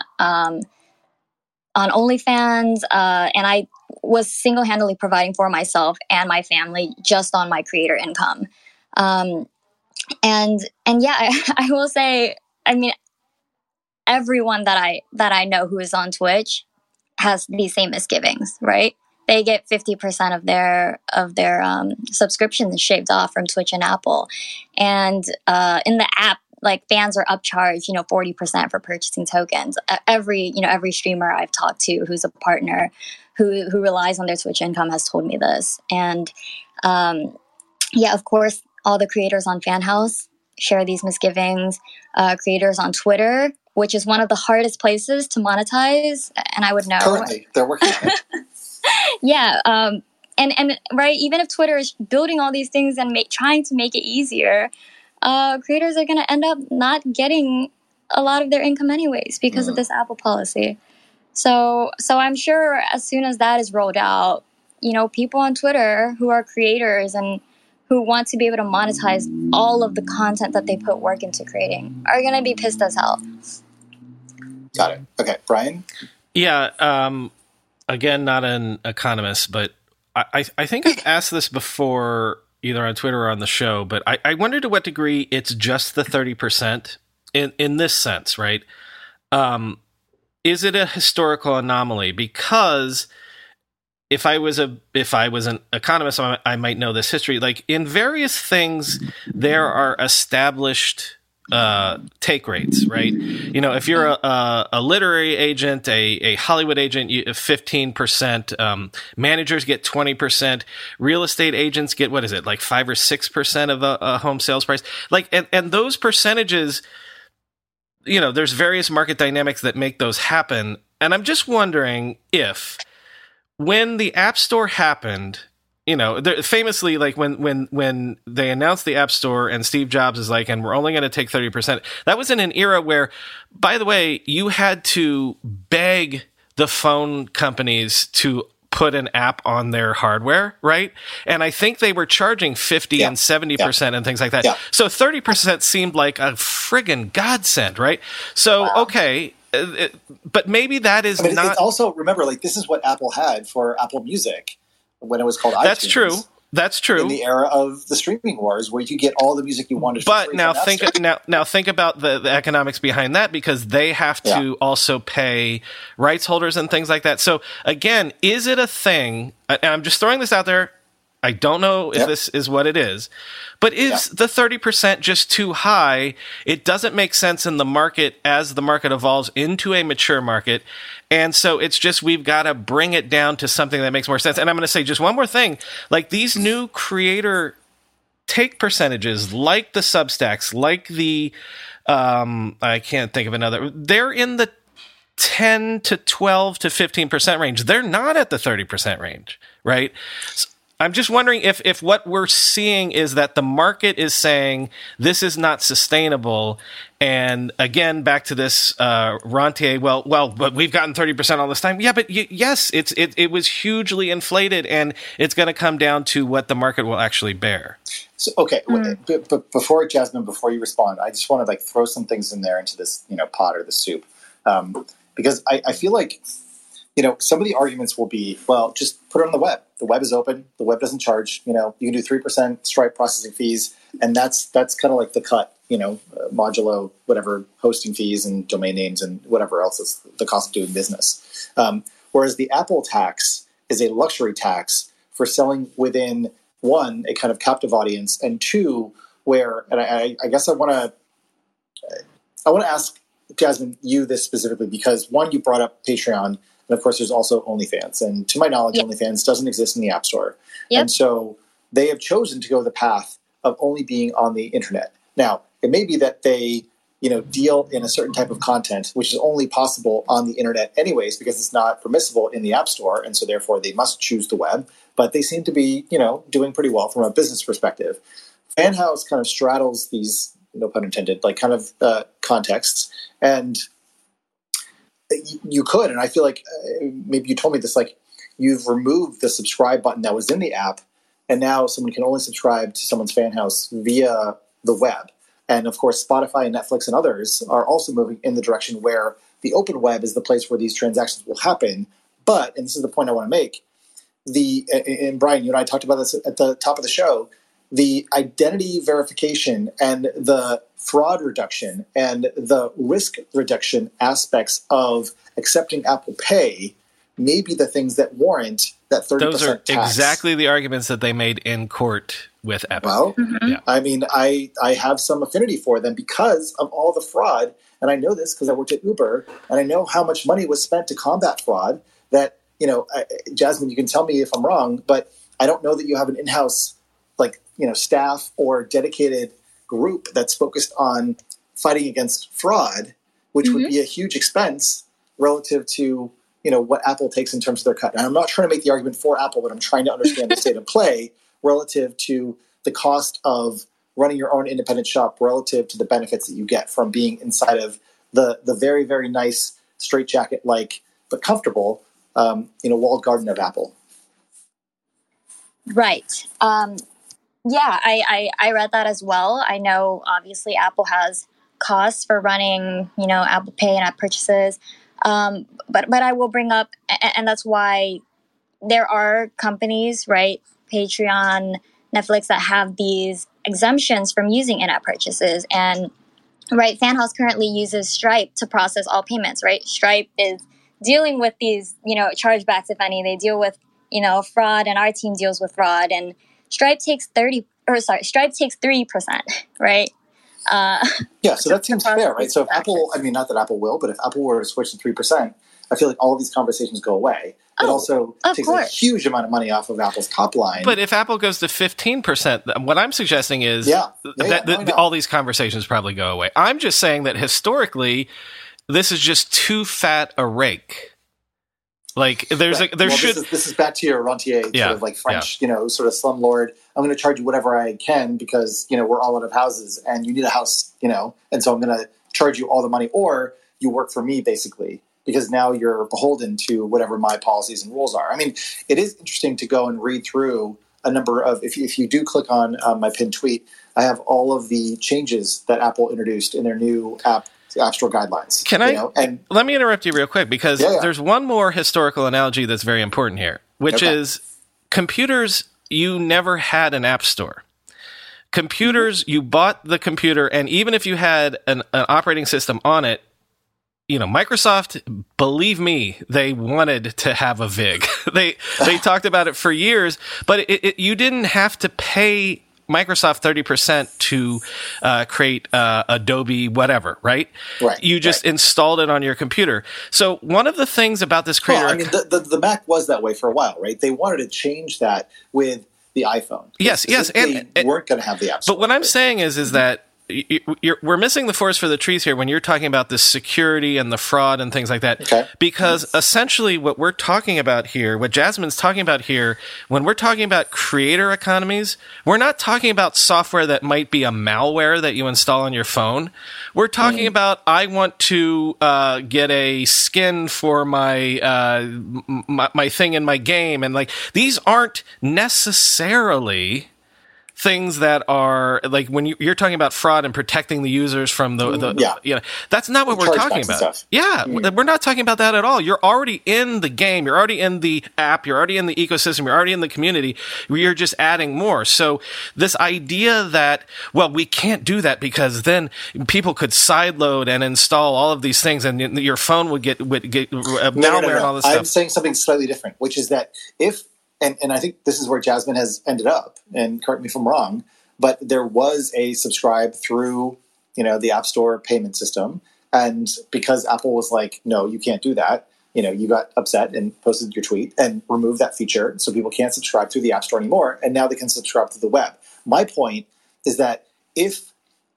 OnlyFans, and I was single-handedly providing for myself and my family just on my creator income. I will say, I mean, everyone that I know who is on Twitch has these same misgivings, right? They get 50% of their subscriptions shaved off from Twitch and Apple, and in the app, like fans are upcharged, 40% for purchasing tokens. Every streamer I've talked to who's a partner who relies on their Twitch income has told me this, and of course, all the creators on FanHouse share these misgivings. Creators on Twitter, which is one of the hardest places to monetize, and I would know. Currently, they're working on it. And right, even if Twitter is building all these things and trying to make it easier, creators are going to end up not getting a lot of their income anyways because of this Apple policy. So I'm sure as soon as that is rolled out, people on Twitter who are creators and who want to be able to monetize all of the content that they put work into creating are going to be pissed as hell. Got it. Okay, Brian? Yeah, again, not an economist, but I think I've asked this before, either on Twitter or on the show, but I wonder to what degree it's just the 30% in this sense, right? Is it a historical anomaly? Because if I was an economist, I might know this history. Like in various things, there are established take rates, right? If you're a literary agent, a Hollywood agent, 15%, managers get 20%, real estate agents get, what is it, like 5 or 6% of a home sales price? Like, and those percentages, there's various market dynamics that make those happen. And I'm just wondering if when the App Store happened, famously, like when they announced the App Store and Steve Jobs is like, and we're only going to take 30%, that was in an era where, by the way, you had to beg the phone companies to put an app on their hardware, right? And I think they were charging 50 and 70% and things like that. Yeah. So 30% seemed like a friggin' godsend, right? So, okay, but maybe that is not. It's also, remember, like, this is what Apple had for Apple Music when it was called iTunes. That's true. That's true. In the era of the streaming wars, where you could get all the music you wanted. But now think about the economics behind that, because they have to also pay rights holders and things like that. So again, is it a thing? And I'm just throwing this out there. I don't know if this is what it is, but is the 30% just too high? It doesn't make sense in the market as the market evolves into a mature market. And so it's just, we've got to bring it down to something that makes more sense. And I'm going to say just one more thing, like these new creator take percentages, like the Substacks, like the, I can't think of another, they're in the 10 to 12 to 15% range. They're not at the 30% range, right? So I'm just wondering if what we're seeing is that the market is saying this is not sustainable. And again, back to this rentier, well, but we've gotten 30% all this time. Yeah, but yes, it was hugely inflated, and it's going to come down to what the market will actually bear. So, okay, but before Jasmine, before you respond, I just want to throw some things in there into this pot or the soup, because I feel like some of the arguments will be, well, just put it on the web. The web is open. The web doesn't charge. You can do 3% Stripe processing fees, and that's kind of like the cut. Modulo, whatever, hosting fees and domain names and whatever else is the cost of doing business. Whereas the Apple tax is a luxury tax for selling within, one, a kind of captive audience, and two, where, and I guess I want to ask Jasmine you this specifically because, one, you brought up Patreon. And of course, there's also OnlyFans. And to my knowledge, OnlyFans doesn't exist in the App Store. Yep. And so they have chosen to go the path of only being on the internet. Now, it may be that they, deal in a certain type of content, which is only possible on the internet anyways, because it's not permissible in the App Store. And so therefore they must choose the web. But they seem to be, doing pretty well from a business perspective. FanHouse kind of straddles these, no pun intended, contexts. And you could, and I feel like maybe you told me this, you've removed the subscribe button that was in the app, and now someone can only subscribe to someone's FanHouse via the web. And of course, Spotify and Netflix and others are also moving in the direction where the open web is the place where these transactions will happen. But, and this is the point I want to make, and Brian, you and I talked about this at the top of the show, the identity verification and the fraud reduction and the risk reduction aspects of accepting Apple Pay may be the things that warrant that 30% Those are tax. Exactly the arguments that they made in court with Apple. Well, yeah. I mean, I have some affinity for them because of all the fraud, and I know this because I worked at Uber, and I know how much money was spent to combat fraud that, Jasmine, you can tell me if I'm wrong, but I don't know that you have an in-house staff or dedicated group that's focused on fighting against fraud, which would be a huge expense relative to, what Apple takes in terms of their cut. And I'm not trying to make the argument for Apple, but I'm trying to understand the state of play relative to the cost of running your own independent shop relative to the benefits that you get from being inside of the very, very nice straitjacket-like, but comfortable, walled garden of Apple. Right. Yeah, I read that as well. I know, obviously, Apple has costs for running, Apple Pay and app purchases. But I will bring up, and that's why there are companies, right, Patreon, Netflix, that have these exemptions from using in-app purchases. And, right, FanHouse currently uses Stripe to process all payments, right? Stripe is dealing with these, chargebacks, if any. They deal with, fraud, and our team deals with fraud. And Stripe takes 3%, right? Yeah, so that seems fair, right? So if Apple, not that Apple will, but if Apple were to switch to 3%, I feel like all of these conversations go away. It also takes a huge amount of money off of Apple's top line. But if Apple goes to 15%, what I'm suggesting is all these conversations probably go away. I'm just saying that historically, this is just too fat a rake. This is back to your rentier sort of French, sort of slumlord. I'm going to charge you whatever I can because, we're all out of houses and you need a house, and so I'm going to charge you all the money, or you work for me basically because now you're beholden to whatever my policies and rules are. I mean, it is interesting to go and read through a number of, if you do click on my pinned tweet, I have all of the changes that Apple introduced in their new app the App Store guidelines. Can let me interrupt you real quick, because there's one more historical analogy that's very important here, which is computers. You never had an App Store. Computers, you bought the computer, and even if you had an operating system on it, Microsoft, believe me, they wanted to have a VIG. They talked about it for years, but you didn't have to pay Microsoft 30% to create Adobe whatever, right? Right. You just installed it on your computer. So one of the things about this creator... the Mac was that way for a while, right? They wanted to change that with the iPhone. Yes. And they weren't going to have the App Store. But what I'm saying is that we're missing the forest for the trees here when you're talking about the security and the fraud and things like that. Okay. Because essentially what we're talking about here, what Jasmine's talking about here, when we're talking about creator economies, we're not talking about software that might be a malware that you install on your phone. We're talking about, I want to get a skin for my my thing in my game, and like these aren't necessarily things that are like when you're talking about fraud and protecting the users from that's not what we're talking about. We're not talking about that at all. You're already in the game. You're already in the app. You're already in the ecosystem. You're already in the community. You're just adding more. So this idea that, well, we can't do that because then people could sideload and install all of these things and your phone would get malware and all this stuff. I'm saying something slightly different, which is that if And I think this is where Jasmine has ended up, and correct me if I'm wrong, but there was a subscribe through, the App Store payment system. And because Apple was like, no, you can't do that, you got upset and posted your tweet and removed that feature. So people can't subscribe through the App Store anymore. And now they can subscribe through the web. My point is that if,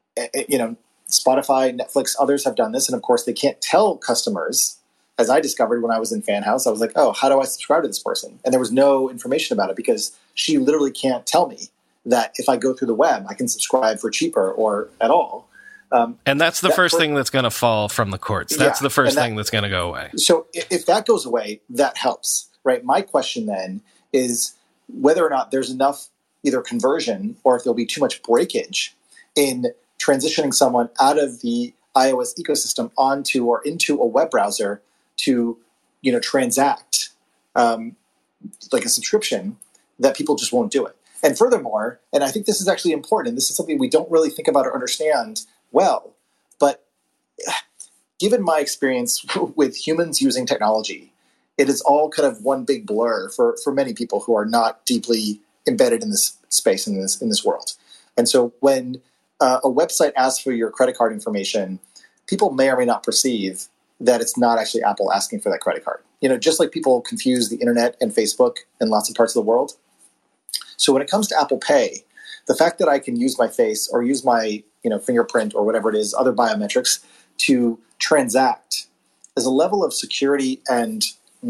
Spotify, Netflix, others have done this, and of course they can't tell customers. As I discovered when I was in Fan House, I was like, oh, how do I subscribe to this person? And there was no information about it because she literally can't tell me that if I go through the web, I can subscribe for cheaper or at all. And that's the first thing that's going to fall from the courts. That's the first thing that's going to go away. So if that goes away, that helps, right? My question then is whether or not there's enough either conversion or if there'll be too much breakage in transitioning someone out of the iOS ecosystem onto or into a web browser to, transact like a subscription, that people just won't do it. And furthermore, and I think this is actually important, and this is something we don't really think about or understand well, but given my experience with humans using technology, it is all kind of one big blur for many people who are not deeply embedded in this space, in this world. And so when a website asks for your credit card information, people may or may not perceive that it's not actually Apple asking for that credit card. Just like people confuse the internet and Facebook in lots of parts of the world. So when it comes to Apple Pay, the fact that I can use my face or use my fingerprint or whatever it is, other biometrics, to transact is a level of security and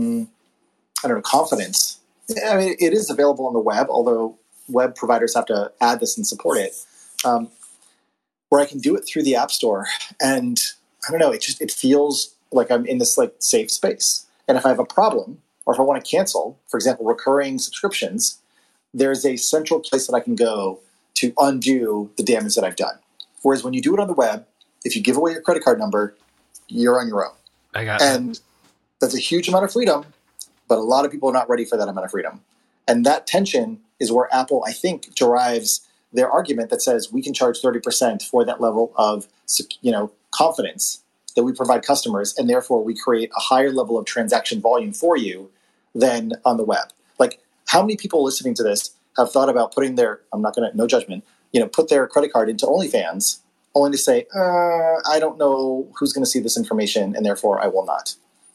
confidence. I mean, it is available on the web, although web providers have to add this and support it, where I can do it through the App Store. And I don't know, it feels like I'm in this safe space. And if I have a problem, or if I want to cancel, for example, recurring subscriptions, there's a central place that I can go to undo the damage that I've done. Whereas when you do it on the web, if you give away your credit card number, you're on your own. I got and it. That's a huge amount of freedom, but a lot of people are not ready for that amount of freedom. And that tension is where Apple, I think, derives their argument that says we can charge 30% for that level of, confidence that we provide customers, and therefore we create a higher level of transaction volume for you than on the web. Like, how many people listening to this have thought about putting their, no judgment, put their credit card into OnlyFans, only to say, I don't know who's going to see this information, and therefore I will not.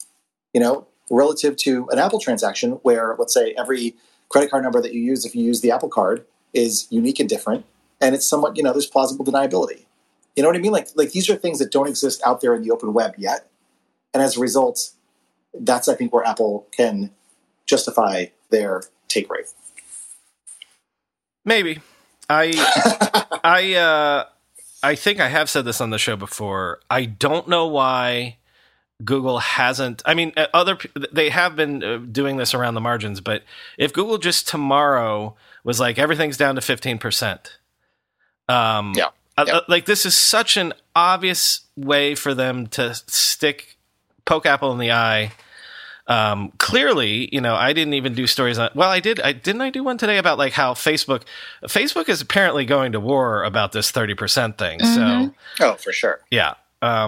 Relative to an Apple transaction where, let's say, every credit card number that you use, if you use the Apple card, is unique and different, and it's somewhat, there's plausible deniability. You know what I mean? Like these are things that don't exist out there in the open web yet. And as a result, that's, I think, where Apple can justify their take rate. Maybe. I think I have said this on the show before. I don't know why Google hasn't. I mean, they have been doing this around the margins, but if Google just tomorrow was like, everything's down to 15%. Like, this is such an obvious way for them to poke Apple in the eye. Clearly, I didn't even do stories on, well, I did. Didn't I do one today about like how Facebook is apparently going to war about this 30% thing. Mm-hmm. So, for sure. Yeah.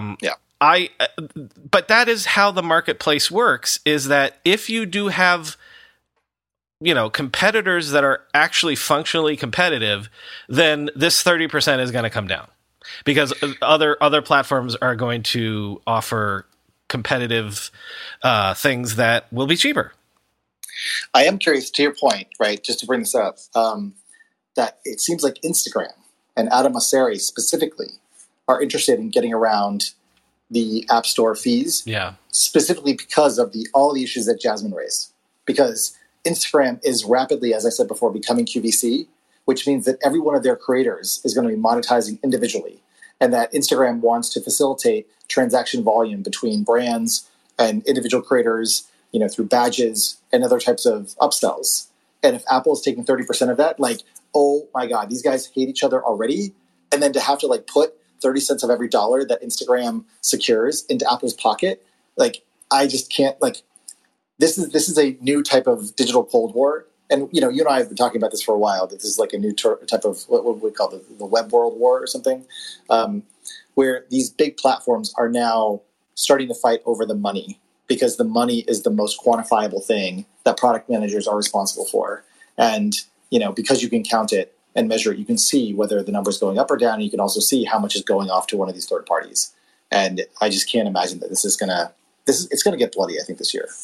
But that is how the marketplace works, is that if you do have, competitors that are actually functionally competitive, then this 30% is going to come down because other platforms are going to offer competitive things that will be cheaper. I am curious, to your point, right, just to bring this up, that it seems like Instagram and Adam Mosseri specifically are interested in getting around the App Store fees, specifically because of all the issues that Jasmine raised. Because Instagram is rapidly, as I said before, becoming QVC, which means that every one of their creators is going to be monetizing individually, and that Instagram wants to facilitate transaction volume between brands and individual creators, through badges and other types of upsells. And if Apple is taking 30% of that, like, oh my God, these guys hate each other already. And then to have to like put 30 cents of every dollar that Instagram secures into Apple's pocket, like, I just can't, like, this is a new type of digital Cold War. And, you and I have been talking about this for a while, that this is like a new type of, what would we call the web world war or something, where these big platforms are now starting to fight over the money, because the money is the most quantifiable thing that product managers are responsible for. And, because you can count it and measure it, you can see whether the number is going up or down. And you can also see how much is going off to one of these third parties. And I just can't imagine that it's going to get bloody, I think, this year.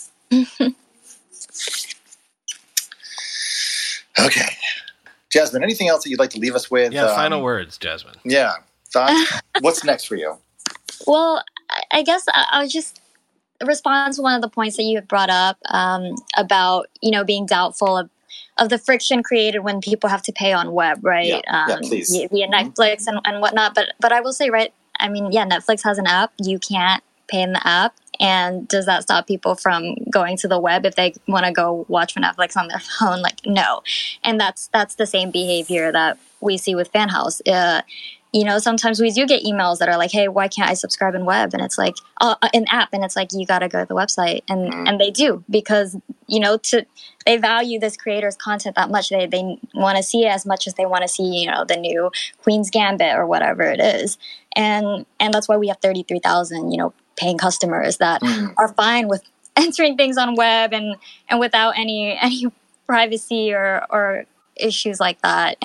Okay. Jasmine, anything else that you'd like to leave us with? Yeah, final words, Jasmine. Yeah. Thoughts? What's next for you? Well, I guess I'll just respond to one of the points that you have brought up about, being doubtful of the friction created when people have to pay on web, right? Please. Via Netflix and whatnot. But I will say, right, I mean, Netflix has an app. You can't pay in the app. And does that stop people from going to the web if they want to go watch Netflix on their phone? Like, no. And that's the same behavior that we see with FanHouse. Sometimes we do get emails that are like, hey, why can't I subscribe in web? And it's like, an app. And it's like, you got to go to the website. And they do, because, they value this creator's content that much. They want to see it as much as they want to see, the new Queen's Gambit or whatever it is. And that's why we have 33,000, paying customers that are fine with entering things on web and without any privacy or issues like that.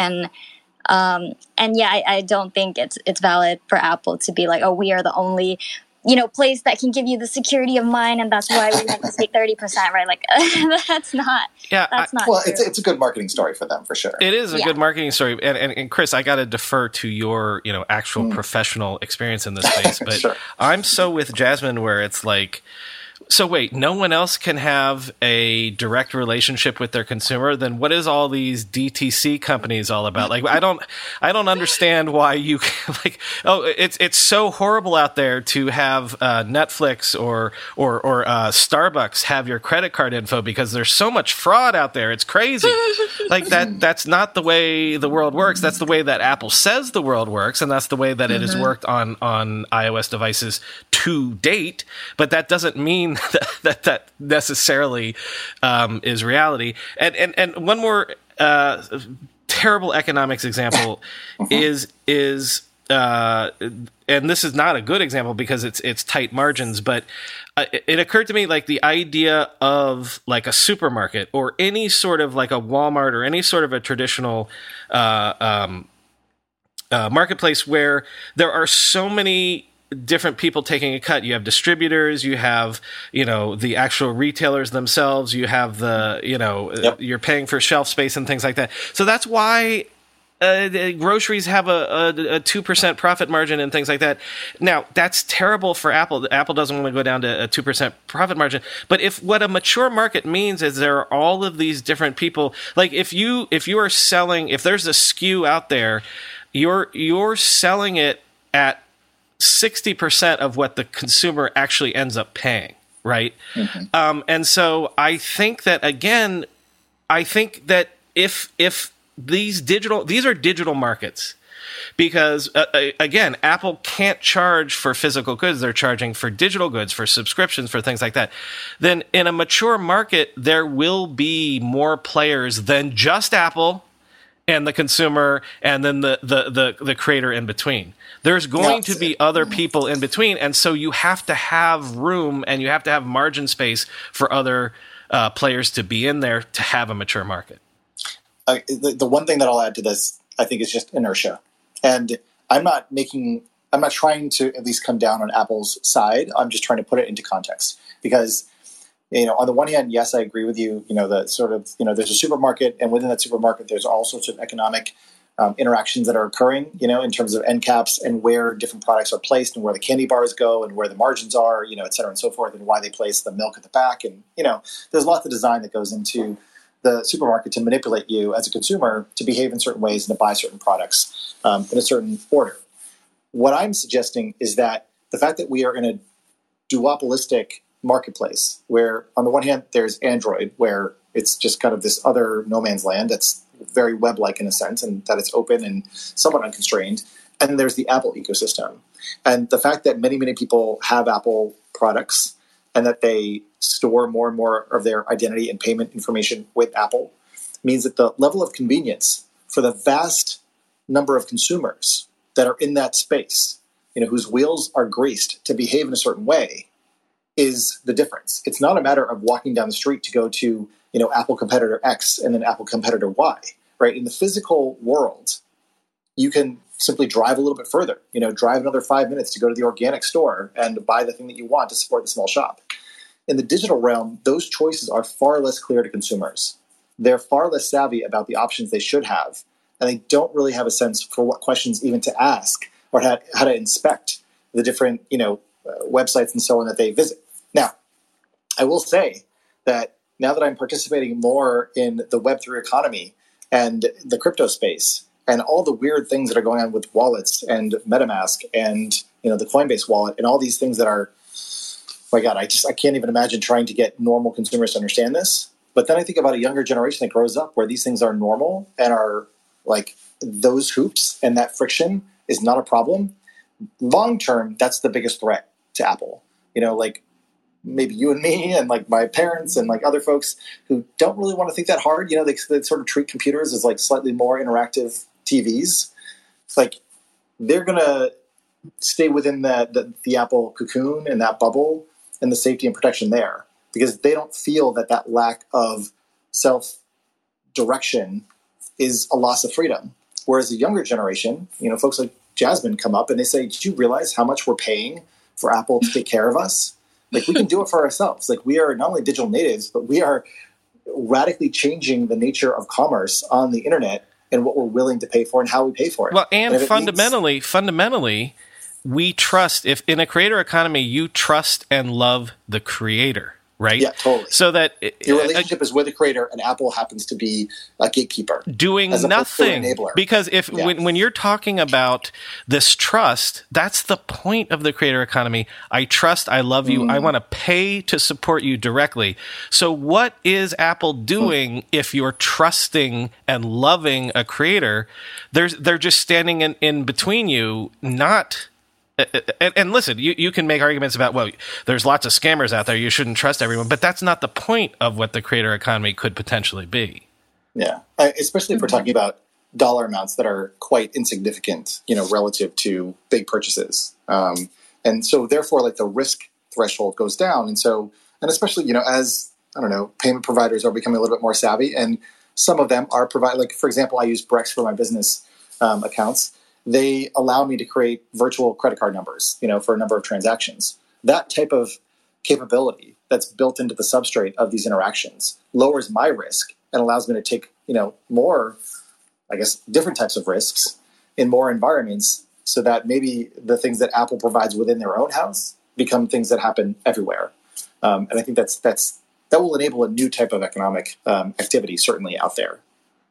I don't think it's valid for Apple to be like, oh, we are the only, place that can give you the security of mine, and that's why we have to take 30%, right? Like, that's not. Yeah, that's not. Well, true. it's a good marketing story for them, for sure. It is a good marketing story, and Chris, I got to defer to your actual professional experience in this space, but sure. I'm so with Jasmine where it's like, so wait, no one else can have a direct relationship with their consumer? Then what is all these DTC companies all about? Like, I don't understand why you like. Oh, it's so horrible out there to have Netflix or Starbucks have your credit card info, because there's so much fraud out there. It's crazy. Like that's not the way the world works. That's the way that Apple says the world works, and that's the way that it has worked on iOS devices to date. But that doesn't mean that necessarily is reality. And one more terrible economics example is and this is not a good example because it's tight margins, but it occurred to me, like, the idea of like a supermarket or any sort of like a Walmart or any sort of a traditional marketplace where there are so many different people taking a cut. You have distributors, you have, the actual retailers themselves, you have the, you're paying for shelf space and things like that. So that's why groceries have a 2% profit margin and things like that. Now, that's terrible for Apple. Apple doesn't want to go down to a 2% profit margin. But if what a mature market means is there are all of these different people, like if you are selling, if there's a SKU out there, you're selling it at 60% of what the consumer actually ends up paying, right? And so I think that, again, if these are digital markets, because again, Apple can't charge for physical goods. They're charging for digital goods, for subscriptions, for things like that. Then in a mature market, there will be more players than just Apple and the consumer, and then the creator in between. There's going to be other people in between, and so you have to have room and you have to have margin space for other players to be in there to have a mature market. The one thing that I'll add to this, I think, is just inertia. And I'm not trying to at least come down on Apple's side. I'm just trying to put it into context because, on the one hand, yes, I agree with you. There's a supermarket, and within that supermarket, there's all sorts of economic interactions that are occurring, in terms of end caps and where different products are placed and where the candy bars go and where the margins are, et cetera and so forth, and why they place the milk at the back. And, there's lots of design that goes into the supermarket to manipulate you as a consumer to behave in certain ways and to buy certain products in a certain order. What I'm suggesting is that the fact that we are in a duopolistic marketplace where on the one hand there's Android, where it's just kind of this other no man's land that's very web-like in a sense and that it's open and somewhat unconstrained, and then there's the Apple ecosystem. And the fact that many, many people have Apple products and that they store more and more of their identity and payment information with Apple means that the level of convenience for the vast number of consumers that are in that space, whose wheels are greased to behave in a certain way, is the difference. It's not a matter of walking down the street to go to, Apple competitor X and then Apple competitor Y, right? In the physical world, you can simply drive a little bit further, drive another 5 minutes to go to the organic store and buy the thing that you want to support the small shop. In the digital realm, those choices are far less clear to consumers. They're far less savvy about the options they should have, and they don't really have a sense for what questions even to ask or how to inspect the different, websites and so on that they visit. Now, I will say that now that I'm participating more in the Web3 economy and the crypto space and all the weird things that are going on with wallets and MetaMask and, the Coinbase wallet and all these things that are, my God, I can't even imagine trying to get normal consumers to understand this. But then I think about a younger generation that grows up where these things are normal and are like those hoops and that friction is not a problem. Long term, that's the biggest threat to Apple. Maybe you and me and like my parents and like other folks who don't really want to think that hard. They sort of treat computers as like slightly more interactive TVs. It's like they're going to stay within the Apple cocoon and that bubble and the safety and protection there because they don't feel that lack of self-direction is a loss of freedom. Whereas the younger generation, folks like Jasmine come up and they say, "Did you realize how much we're paying for Apple to take care of us? Like we can do it for ourselves. Like we are not only digital natives, but we are radically changing the nature of commerce on the internet and what we're willing to pay for and how we pay for it." Well, and fundamentally, we trust, if in a creator economy, you trust and love the creator, right? Yeah, totally. So that your relationship is with the creator, and Apple happens to be a gatekeeper, doing nothing. Because when you're talking about this trust, that's the point of the creator economy. I trust, I love you, I want to pay to support you directly. So what is Apple doing if you're trusting and loving a creator? They're just standing in between you, not. And listen, you can make arguments about, well, there's lots of scammers out there. You shouldn't trust everyone. But that's not the point of what the creator economy could potentially be. Yeah, especially if we're talking about dollar amounts that are quite insignificant, relative to big purchases. And so therefore, like the risk threshold goes down. And especially, as, payment providers are becoming a little bit more savvy. And some of them are like, for example, I use Brex for my business accounts. They allow me to create virtual credit card numbers, for a number of transactions. That type of capability that's built into the substrate of these interactions lowers my risk and allows me to take, more, different types of risks in more environments so that maybe the things that Apple provides within their own house become things that happen everywhere. And I think that will enable a new type of economic activity, certainly out there.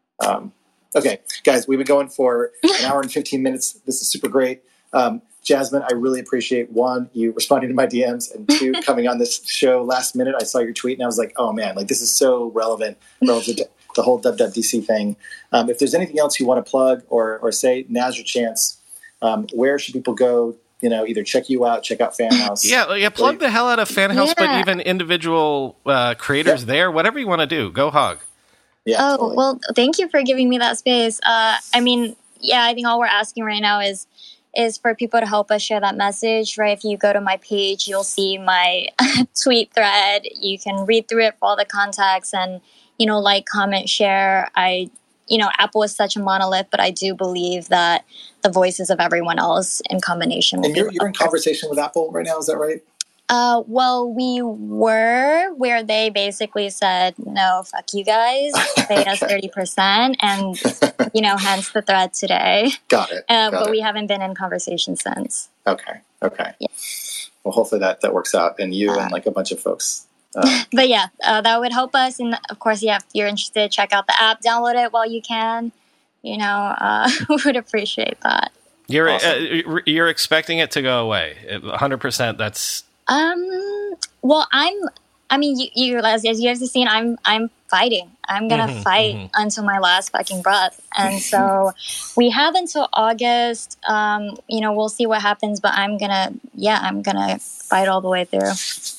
Okay, guys, we've been going for an hour and 15 minutes. This is super great. Jasmine, I really appreciate, one, you responding to my DMs, and two, coming on this show last minute. I saw your tweet, and I was like, oh, man, like this is so relevant relative to the whole WWDC thing. If there's anything else you want to plug or say, now's your chance. Where should people go? Either check you out, check out Fan House. Yeah. Plug the hell out of Fan House, but even individual creators there, whatever you want to do, go hog. Yeah. Totally. Well, thank you for giving me that space. I think all we're asking right now is for people to help us share that message, right? If you go to my page, you'll see my tweet thread. You can read through it for all the context and, like, comment, share. Apple is such a monolith, but I do believe that the voices of everyone else in combination. And you're in conversation with Apple right now, is that right? Well, we were, where they basically said, no, fuck you guys, pay us 30%, and, hence the thread today. Got it. But we haven't been in conversation since. Okay. Yeah. Well, hopefully that works out, and you and, like, a bunch of folks. But yeah, that would help us. And of course, if you're interested, check out the app, download it while you can. We would appreciate that. You're Awesome. You're expecting it to go away 100%. That's well, you as you guys have seen, I'm fighting. I'm gonna fight until my last fucking breath. And so we have until August. We'll see what happens, but I'm gonna fight all the way through.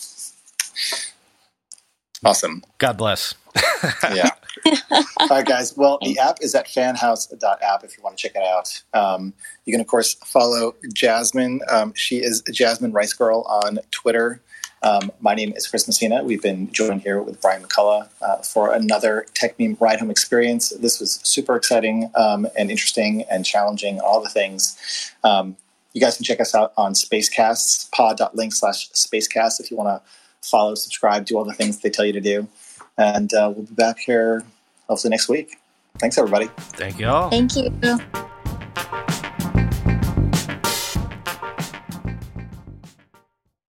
Awesome. God bless. Yeah. All right, guys. Well, the app is at fanhouse.app if you want to check it out. You can, of course, follow Jasmine. She is Jasmine Rice Girl on Twitter. My name is Chris Messina. We've been joined here with Brian McCullough for another TechMeme Ride Home experience. This was super exciting and interesting and challenging, all the things. You guys can check us out on Spacecasts, pod.link/Spacecast if you want to follow, subscribe, do all the things they tell you to do. And we'll be back here hopefully next week. Thanks, everybody. Thank you all. Thank you.